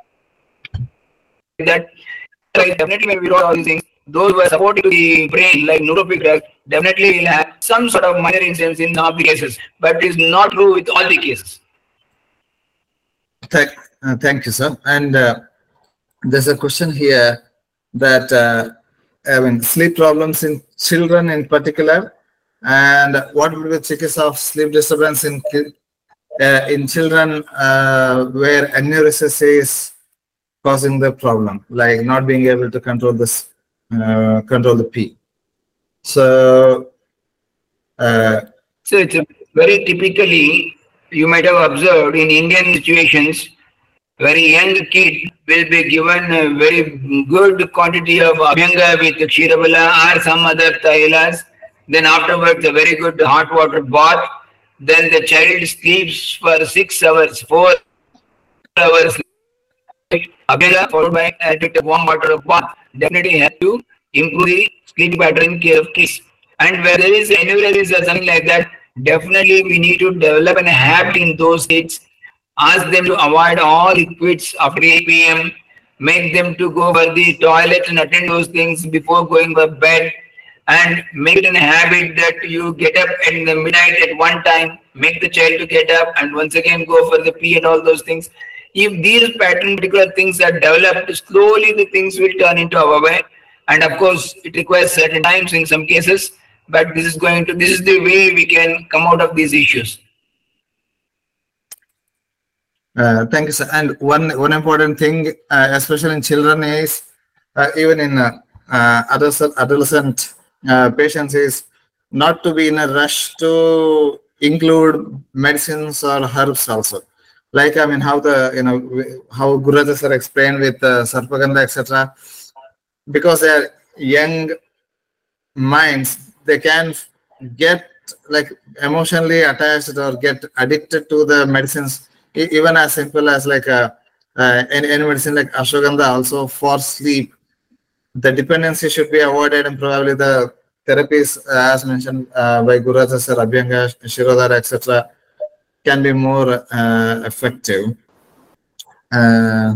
that. Definitely when we withdraw all these things, those who are supporting the brain, like neuropic drugs, definitely will have some sort of minor incidents in some of the cases, but it is not true with all the cases. Thank, uh, thank you, sir. And uh, there's a question here that uh, I mean, sleep problems in children in particular, and what would be the chikitsa of sleep disturbance in uh, in children uh, where enuresis is causing the problem, like not being able to control this, uh, control the P. So, uh, so it's a very typically, you might have observed in Indian situations, very young kid will be given a very good quantity of abhyanga with Kshiravalla or some other tailas. Then afterwards, a very good hot water bath. Then the child sleeps for six hours, four hours. Abhyanga followed by a warm water bath definitely help to improve the sleep pattern in case of kids. And where there is enuresis or something like that, definitely we need to develop a habit in those kids. Ask them to avoid all liquids after eight P M Make them to go for the toilet and attend those things before going to bed. And make it a habit that you get up in the midnight at one time, make the child to get up and once again go for the pee and all those things. If these pattern particular things are developed, slowly the things will turn into our way. And of course, it requires certain times in some cases, but this is going to, this is the way we can come out of these issues. Uh, thank you, sir. And one one important thing, uh, especially in children, is uh, even in uh, uh, adolescent, adolescent uh, patients, is not to be in a rush to include medicines or herbs also. Like, I mean, how the, you know, how Guruji sir explained with uh, Sarpagandha, et cetera. Because they are young minds, they can get like emotionally attached or get addicted to the medicines. Even as simple as like a, uh, any, any medicine like ashwagandha also for sleep, the dependency should be avoided, and probably the therapies uh, as mentioned uh, by Guruji sir, Abhyanga, Shirodhara, et cetera, can be more uh, effective. Uh,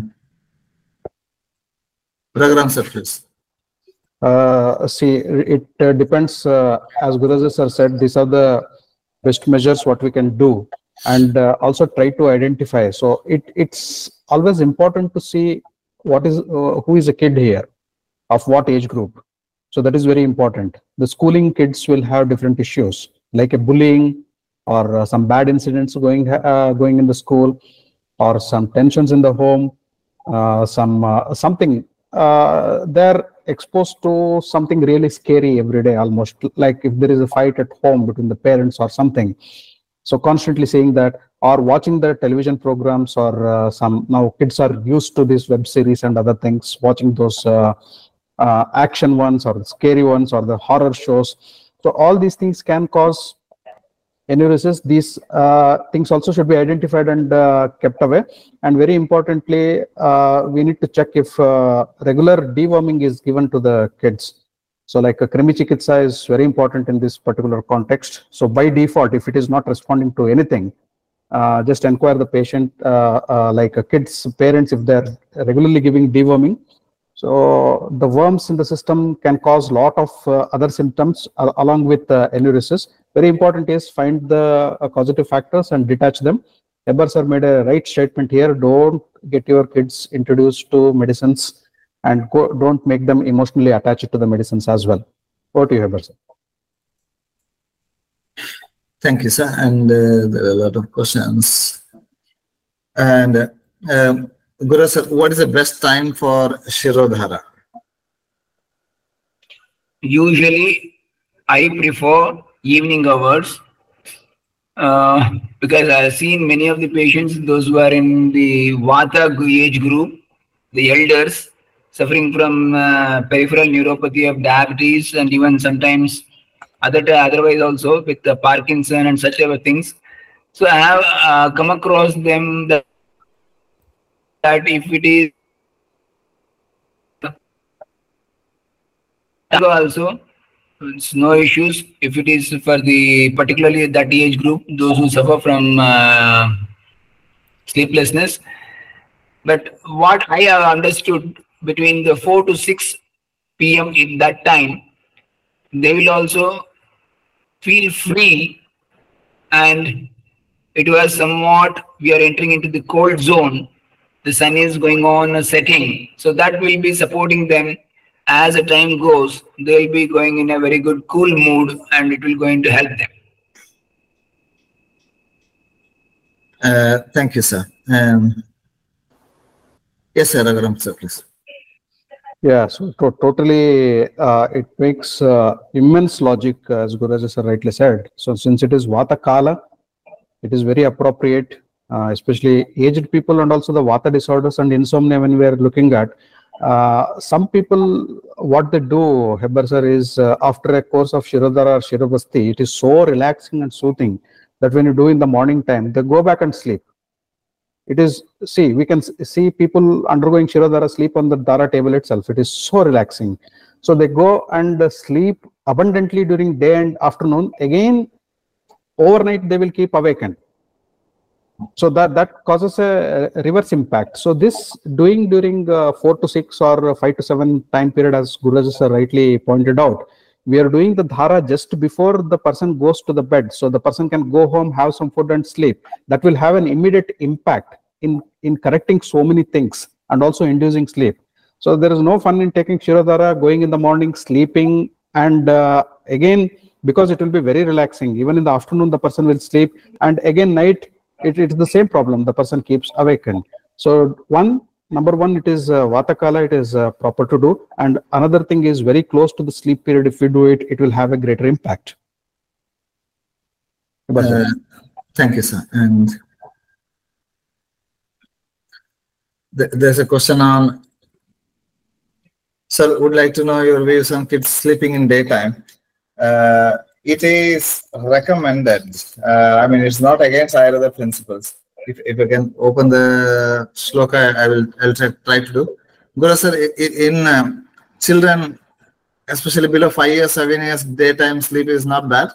Raghuram sir, please. Uh, see, it uh, depends. Uh, as Guruji sir said, these are the best measures what we can do. And uh, also try to identify. So it it's always important to see what is uh, who is a kid here, of what age group. So that is very important. The schooling kids will have different issues, like a bullying or uh, some bad incidents going uh, going in the school, or some tensions in the home, uh, some uh, something. Uh, they're exposed to something really scary every day, almost like if there is a fight at home between the parents or something. So constantly saying that, or watching the television programs, or uh, some now kids are used to this web series and other things, watching those uh, uh, action ones or the scary ones or the horror shows. So all these things can cause enuresis. These uh, things also should be identified and uh, kept away. And very importantly, uh, we need to check if uh, regular deworming is given to the kids. So like a Krimi Chikitsa is very important in this particular context. So by default, if it is not responding to anything, uh, just inquire the patient, uh, uh, like a kid's parents, if they're regularly giving deworming. So the worms in the system can cause a lot of uh, other symptoms uh, along with uh, enuresis. Very important is find the uh, causative factors and detach them. Heber sir made a right statement here. Don't get your kids introduced to medicines and go, don't make them emotionally attached to the medicines as well. Over to you, Heber sir. Thank you, sir. And uh, there are a lot of questions. And uh, um, Guru sir, what is the best time for Shirodhara? Usually, I prefer evening hours uh, because I have seen many of the patients, those who are in the Vata age group, the elders suffering from uh, peripheral neuropathy of diabetes, and even sometimes other otherwise also with the Parkinson and such other things. So I have uh, come across them that, that if it is also, it's no issues if it is for the particularly that age group, those who suffer from uh, sleeplessness. But what I have understood, between the four to six p m in that time, they will also feel free, and it was somewhat, we are entering into the cold zone. The sun is going on a setting, so that will be supporting them. As the time goes, they will be going in a very good cool mood, and it will going to help them. Uh, thank you, sir. Um, yes, sir, Raghuram, sir, please. Yeah, so to totally, uh, it makes uh, immense logic, as Guru sir rightly said. So since it is Vata Kala, it is very appropriate, uh, especially aged people and also the Vata disorders and insomnia when we are looking at. Uh, some people, what they do, Heber sir, is uh, after a course of Shirodhara or Shirobhasti, it is so relaxing and soothing that when you do in the morning time, they go back and sleep. It is, see, we can see people undergoing Shirodhara sleep on the Dhara table itself. It is so relaxing. So they go and uh, sleep abundantly during day and afternoon. Again, overnight, they will keep awakened. So that, that causes a reverse impact. So this doing during uh, four to six or five to seven time period, as Guru sir rightly pointed out, we are doing the dhara just before the person goes to the bed. So the person can go home, have some food and sleep. That will have an immediate impact in, in correcting so many things and also inducing sleep. So there is no fun in taking Shirodhara, going in the morning, sleeping, and uh, again, because it will be very relaxing. Even in the afternoon, the person will sleep, and again, night, It, it is the same problem. The person keeps awakened. So one, number one, it is uh, Vata Kala, it is uh, proper to do. And another thing is very close to the sleep period. If we do it, it will have a greater impact. Uh, thank you, sir. And th there's a question on, sir, would like to know your views on kids sleeping in daytime. Uh, It is recommended. Uh, I mean, it's not against Ayurveda principles. If, if I can open the shloka, I will I'll try, try to do. Guru sir, in um, children, especially below five years, seven years, daytime sleep is not bad.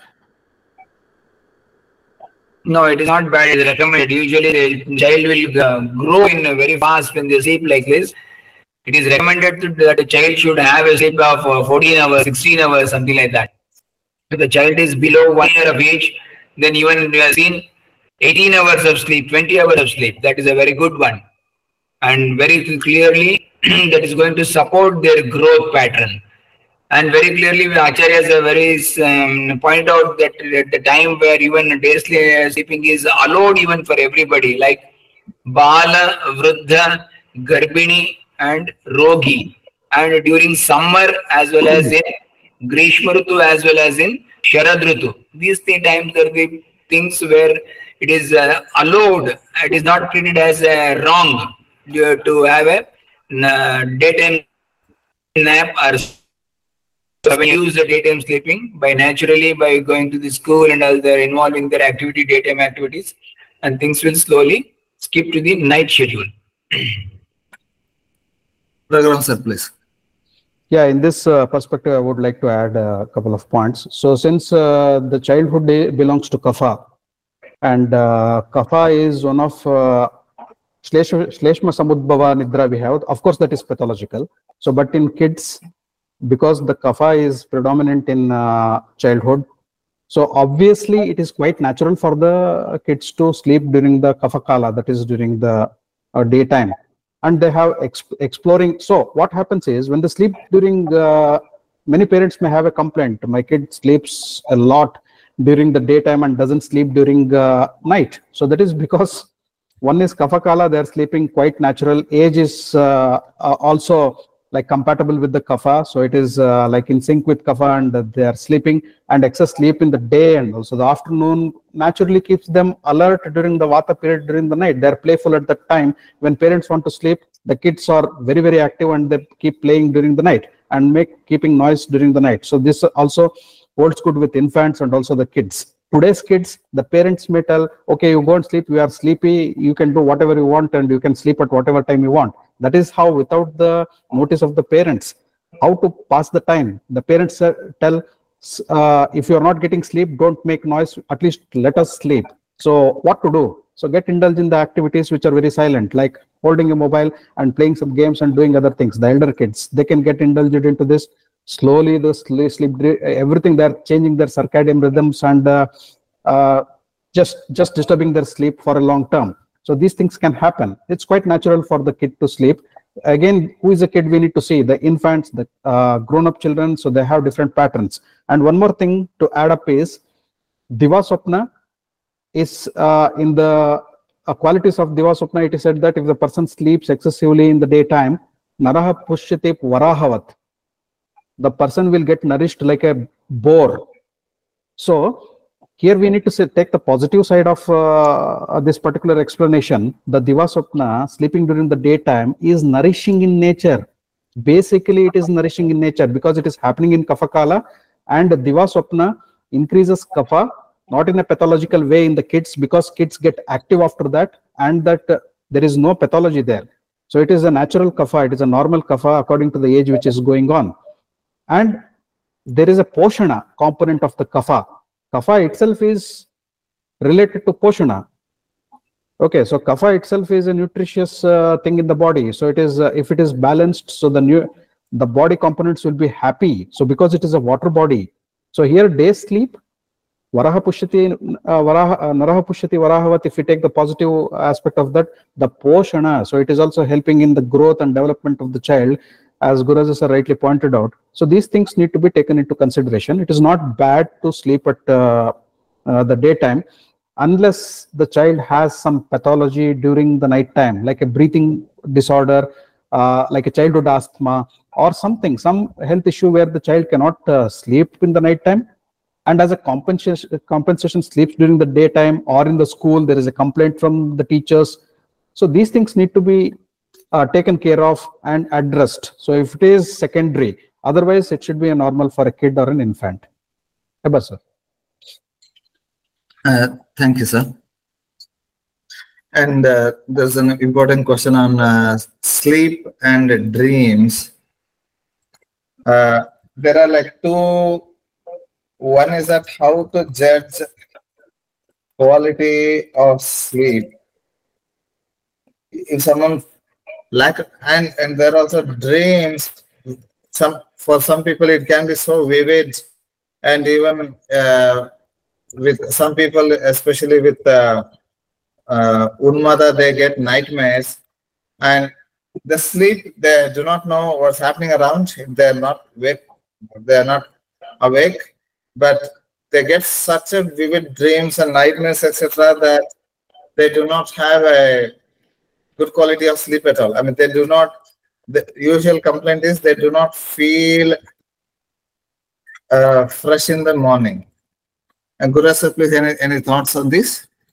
No, it is not bad. It is recommended. Usually, the child will uh, grow in a very fast when they sleep like this. It is recommended to, that the child should have a sleep of uh, fourteen hours, sixteen hours, something like that. If the child is below one year of age, then even we have seen eighteen hours of sleep, twenty hours of sleep. That is a very good one. And very clearly, that is going to support their growth pattern. And very clearly, Acharyas have very um, pointed out that at the time where even day sleeping is allowed even for everybody, like Bala, Vruddha, Garbhini, and Rogi. And during summer as well as in Grishma Ritu as well as in Sharad Ritu. These three times are the things where it is uh, allowed. It is not treated as uh, wrong to have a uh, daytime nap or So when you use the daytime sleeping, by naturally by going to the school and all, they're involving their activity, daytime activities, and things will slowly skip to the night schedule. Raghuram sir, please. Yeah, in this uh, perspective, I would like to add a couple of points. So since uh, the childhood day belongs to Kapha, and uh, Kapha is one of uh, Shleshma Samudbhava Nidra we have. Of course, that is pathological. So, but in kids, because the Kapha is predominant in uh, childhood, so obviously it is quite natural for the kids to sleep during the Kapha Kala, that is during the uh, daytime. And they have exp exploring. So what happens is when they sleep during, uh, many parents may have a complaint. My kid sleeps a lot during the daytime and doesn't sleep during uh, night. So that is because one is Kapha Kala, they're sleeping quite natural. Age is uh, uh, also like compatible with the Kapha. So it is uh, like in sync with Kapha, and uh, they are sleeping, and excess sleep in the day and also the afternoon naturally keeps them alert during the Vata period during the night. They're playful at that time. When parents want to sleep, the kids are very, very active and they keep playing during the night and make keeping noise during the night. So this also holds good with infants and also the kids. Today's kids, the parents may tell, okay, you go and sleep, you are sleepy, you can do whatever you want and you can sleep at whatever time you want. That is how, without the notice of the parents, how to pass the time. The parents uh, tell, uh, if you are not getting sleep, don't make noise, at least let us sleep. So what to do? So get indulged in the activities which are very silent, like holding a mobile and playing some games and doing other things. The elder kids, they can get indulged into this. Slowly the sleep, sleep everything, they're changing their circadian rhythms and uh, uh, just just disturbing their sleep for a long term. So these things can happen. It's quite natural for the kid to sleep. Again, who is a kid? We need to see the infants, the uh, grown-up children. So they have different patterns. And one more thing to add up is Divaswapna is uh, in the uh, qualities of Divaswapna. It is said that if the person sleeps excessively in the daytime, Naraha Pushyate Varahavat, the person will get nourished like a boar. So here we need to say, take the positive side of uh, this particular explanation. The Divaswapna, sleeping during the daytime, is nourishing in nature. Basically, it is nourishing in nature because it is happening in Kapha Kala, and Divaswapna increases Kapha, not in a pathological way in the kids, because kids get active after that, and that uh, there is no pathology there. So it is a natural Kapha, it is a normal Kapha according to the age which is going on. And there is a Poshana component of the Kapha. Kapha itself is related to Poshana. Okay, so Kapha itself is a nutritious uh, thing in the body. So it is, uh, if it is balanced, so the new, the body components will be happy. So because it is a water body. So here day sleep, Varaha Pushyati, uh, Varaha, uh, Naraha Pushyati Varahavat, if we take the positive aspect of that, the Poshana. So it is also helping in the growth and development of the child, as Guraj sir rightly pointed out. So these things need to be taken into consideration. It is not bad to sleep at uh, uh, the daytime, unless the child has some pathology during the night time, like a breathing disorder, uh, like a childhood asthma or something, some health issue where the child cannot uh, sleep in the night time. And as a compensation, compensation sleeps during the daytime, or in the school, there is a complaint from the teachers. So these things need to be Uh, taken care of and addressed. So if it is secondary, otherwise it should be a normal for a kid or an infant. Eber, sir. Uh, thank you, sir. And uh, there's an important question on uh, sleep and dreams. Uh, there are like two. One is that how to judge quality of sleep. If someone Like and and there are also dreams. Some for some people it can be so vivid, and even uh, with some people, especially with uh, uh, Unmada, they get nightmares, and the sleep they do not know what's happening around. They are not awake. They are not awake, but they get such a vivid dreams and nightmares, et cetera, that they do not have a good quality of sleep at all. I mean, they do not, the usual complaint is they do not feel uh, fresh in the morning. And Guru sir, please, any, any thoughts on this?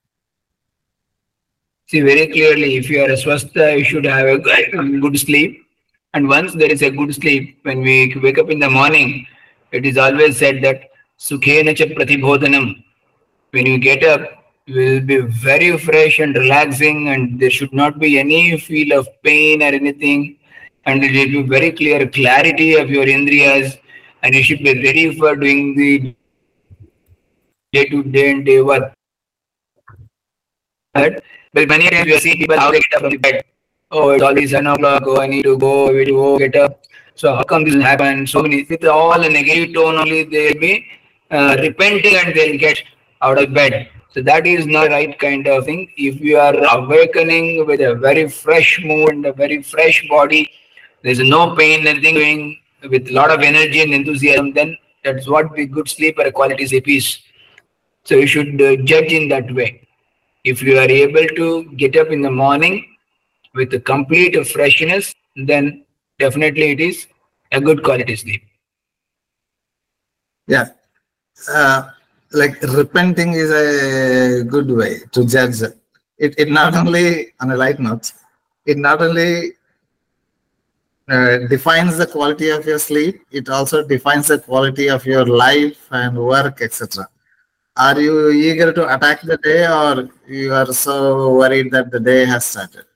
See, very clearly, if you are a swastha, you should have a good sleep. And once there is a good sleep, when we wake up in the morning, it is always said that Sukhena cha pratibodhanam. When you get up, you will be very fresh and relaxing, and there should not be any feel of pain or anything. And it will be very clear clarity of your indriyas, and you should be ready for doing the day to day and day work. But many times we see people how they get up from the bed. Oh, it's always seven o'clock. Oh, I need to go. I need to go get up. So how come this will happen? So many with all a negative tone only they'll be uh, repenting and they'll get out of bed. So that is not the right kind of thing. If you are awakening with a very fresh mood and a very fresh body, there's no pain, nothing going with a lot of energy and enthusiasm, then that's what the good sleep or a quality sleep is. So you should uh, judge in that way. If you are able to get up in the morning with a complete freshness, then definitely it is a good quality sleep. Yeah. Uh, like repenting is a good way to judge. It, it not only, on a light note, it not only uh, defines the quality of your sleep, it also defines the quality of your life and work, et cetera. Are you eager to attack the day, or you are so worried that the day has started?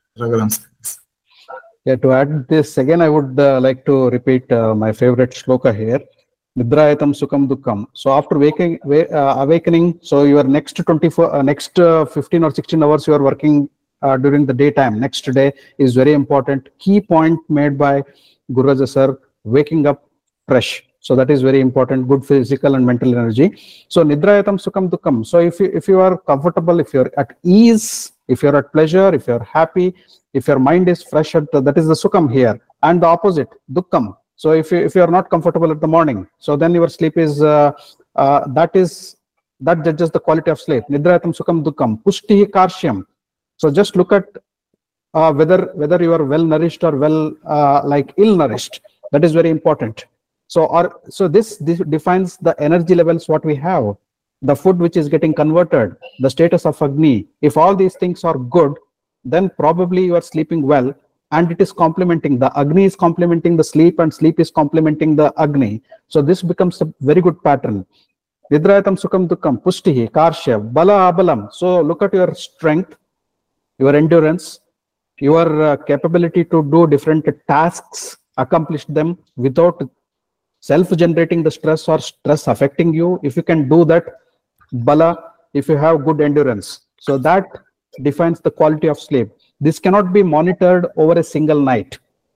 Yeah, to add this again, I would uh, like to repeat uh, my favorite shloka here. Nidrayatam Sukham Dukkam. So after waking, uh, awakening, so your next twenty-four, uh, next uh, fifteen or sixteen hours you are working uh, during the daytime. Next day is very important. Key point made by Guru Raja sir, waking up fresh. So that is very important, good physical and mental energy. So Nidrayatam Sukham Dukkam. So if you, if you are comfortable, if you're at ease, if you're at pleasure, if you're happy, if your mind is fresh, at the, that is the Sukham here. And the opposite, Dukkam. So if you, if you are not comfortable at the morning, so then your sleep is, uh, uh, that is, that judges the quality of sleep. Nidrayatam Sukham Dukkam. Pushtihi Karshyam. So just look at uh, whether, whether you are well nourished or well, uh, like ill nourished. That is very important. So, or, so this, this defines the energy levels what we have, the food which is getting converted, the status of Agni. If all these things are good, then probably you are sleeping well, and it is complementing, the Agni is complementing the sleep, and sleep is complementing the Agni. So this becomes a very good pattern. Nidrayatam Sukham Dukkam, Pushtihi, Karshya, Bala Abalam. So look at your strength, your endurance, your uh, capability to do different tasks, accomplish them without self-generating the stress or stress affecting you. If you can do that, Bala, if you have good endurance. So that defines the quality of sleep. This cannot be monitored over a single night.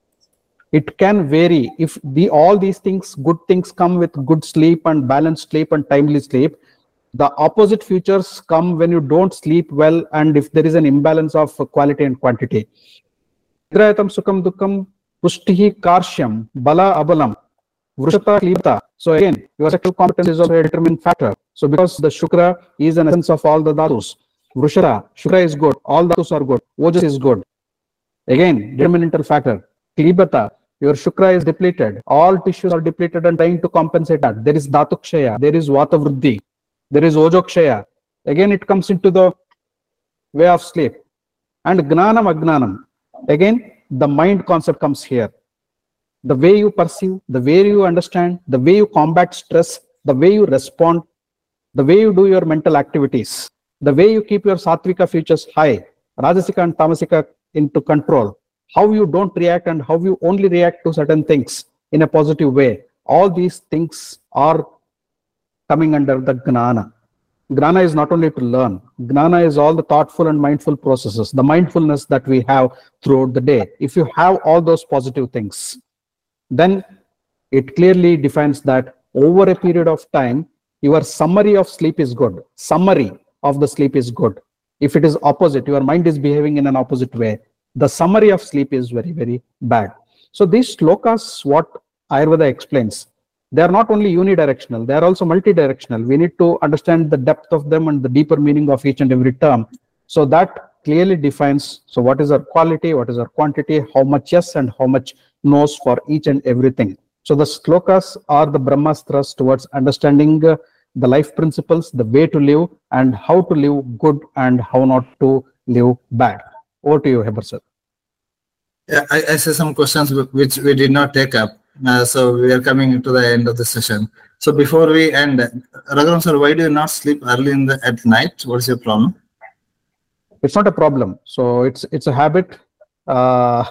It can vary. If the all these things, good things come with good sleep and balanced sleep and timely sleep, the opposite features come when you don't sleep well and if there is an imbalance of quality and quantity. Nidrayatam Sukham Dukkam, Pushtihi Karshyam, Bala Abalam. Vrushata Klipta. So again, your sexual competence is also a determining factor. So because the Shukra is an essence of all the dhatus. Vrushata, Shukra is good, all dhatus are good, Ojas is good. Again, determinantal factor. Klibata, your Shukra is depleted, all tissues are depleted and trying to compensate that. There is Dhatukshaya, there is Vata Vruddhi, there is Ojokshaya. Again, it comes into the way of sleep. And Gnanam Agnanam. Again, the mind concept comes here. The way you perceive, the way you understand, the way you combat stress, the way you respond, the way you do your mental activities, the way you keep your Sattvika features high, Rajasika and Tamasika into control, how you don't react and how you only react to certain things in a positive way. All these things are coming under the Gnana. Gnana is not only to learn. Gnana is all the thoughtful and mindful processes, the mindfulness that we have throughout the day. If you have all those positive things, then it clearly defines that over a period of time, your summary of sleep is good. Summary of the sleep is good. If it is opposite, your mind is behaving in an opposite way, the summary of sleep is very, very bad. So these slokas, what Ayurveda explains, they are not only unidirectional, they are also multidirectional. We need to understand the depth of them and the deeper meaning of each and every term. So that clearly defines, so what is our quality, what is our quantity, how much yes and how much no's for each and everything. So the slokas are the Brahmastras towards understanding uh, the life principles, the way to live and how to live good and how not to live bad. Over to you, Heber sir. Yeah, I, I see some questions which we did not take up. Uh, so we are coming to the end of the session. So before we end, Raghuram sir, why do you not sleep early in the at night? What is your problem? It's not a problem. So it's it's a habit, uh,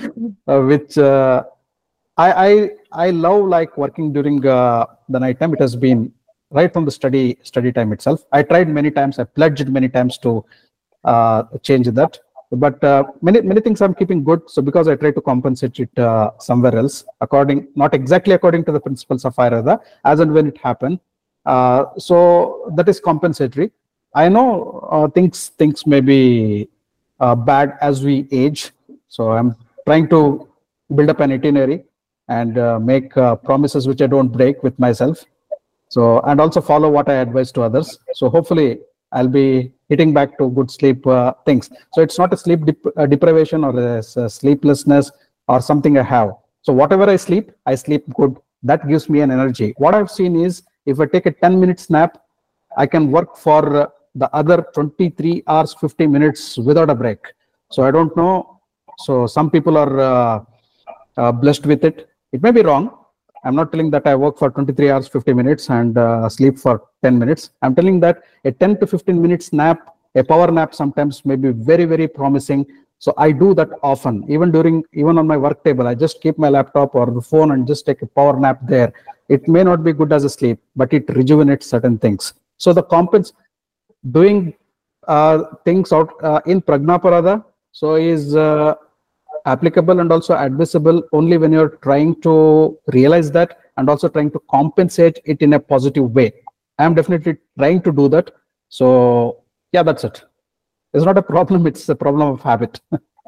which uh, I I I love like working during uh, the night time. It has been right from the study study time itself. I tried many times. I pledged many times to uh, change that. But uh, many many things I'm keeping good. So because I try to compensate it uh, somewhere else, according not exactly according to the principles of Ayurveda, as and when it happened. Uh, so that is compensatory. I know uh, things things may be uh, bad as we age. So I'm trying to build up an itinerary and uh, make uh, promises which I don't break with myself. So and also follow what I advise to others. So hopefully I'll be hitting back to good sleep uh, things. So it's not a sleep dep uh, deprivation or a, a sleeplessness or something I have. So whatever I sleep, I sleep good. That gives me an energy. What I've seen is if I take a ten minute nap, I can work for uh, the other twenty-three hours, fifty minutes without a break. So I don't know. So some people are uh, uh, blessed with it. It may be wrong. I'm not telling that I work for twenty-three hours, fifty minutes and uh, sleep for ten minutes. I'm telling that a ten to fifteen minutes nap, a power nap sometimes may be very, very promising. So I do that often, even during, even on my work table, I just keep my laptop or the phone and just take a power nap there. It may not be good as a sleep, but it rejuvenates certain things. So the compens doing uh, things out uh, in Prajnaparada, so is uh, applicable and also admissible only when you're trying to realize that and also trying to compensate it in a positive way. I'm definitely trying to do that. So yeah, that's it. It's not a problem. It's a problem of habit.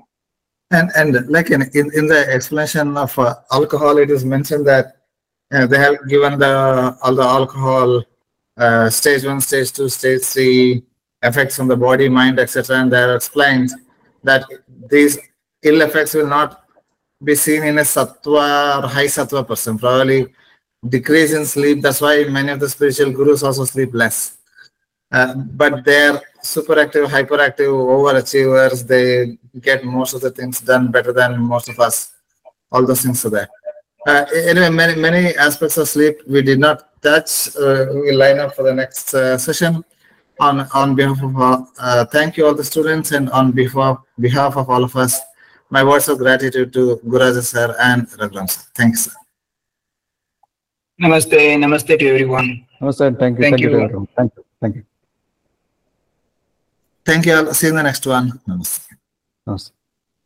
And and like in in, in the explanation of uh, alcohol, it is mentioned that uh, they have given the all the alcohol uh, stage one, stage two, stage three effects on the body, mind, et cetera. And they have explained that these ill effects will not be seen in a sattva or high sattva person. Probably decrease in sleep. That's why many of the spiritual gurus also sleep less. Uh, but they're superactive, hyperactive, overachievers. They get most of the things done better than most of us. All those things are there. Uh, anyway, many many aspects of sleep we did not touch. Uh, we'll line up for the next uh, session. On on behalf of uh, uh, thank you all the students, and on behalf behalf of all of us, my words of gratitude to Guraja sir and Raghuram sir. Thanks, sir. Namaste, namaste to everyone. Namaste. Thank you. Thank Thank you. you. you thank you. Thank you. Thank you all. See you in the next one. Namaste. Namaste.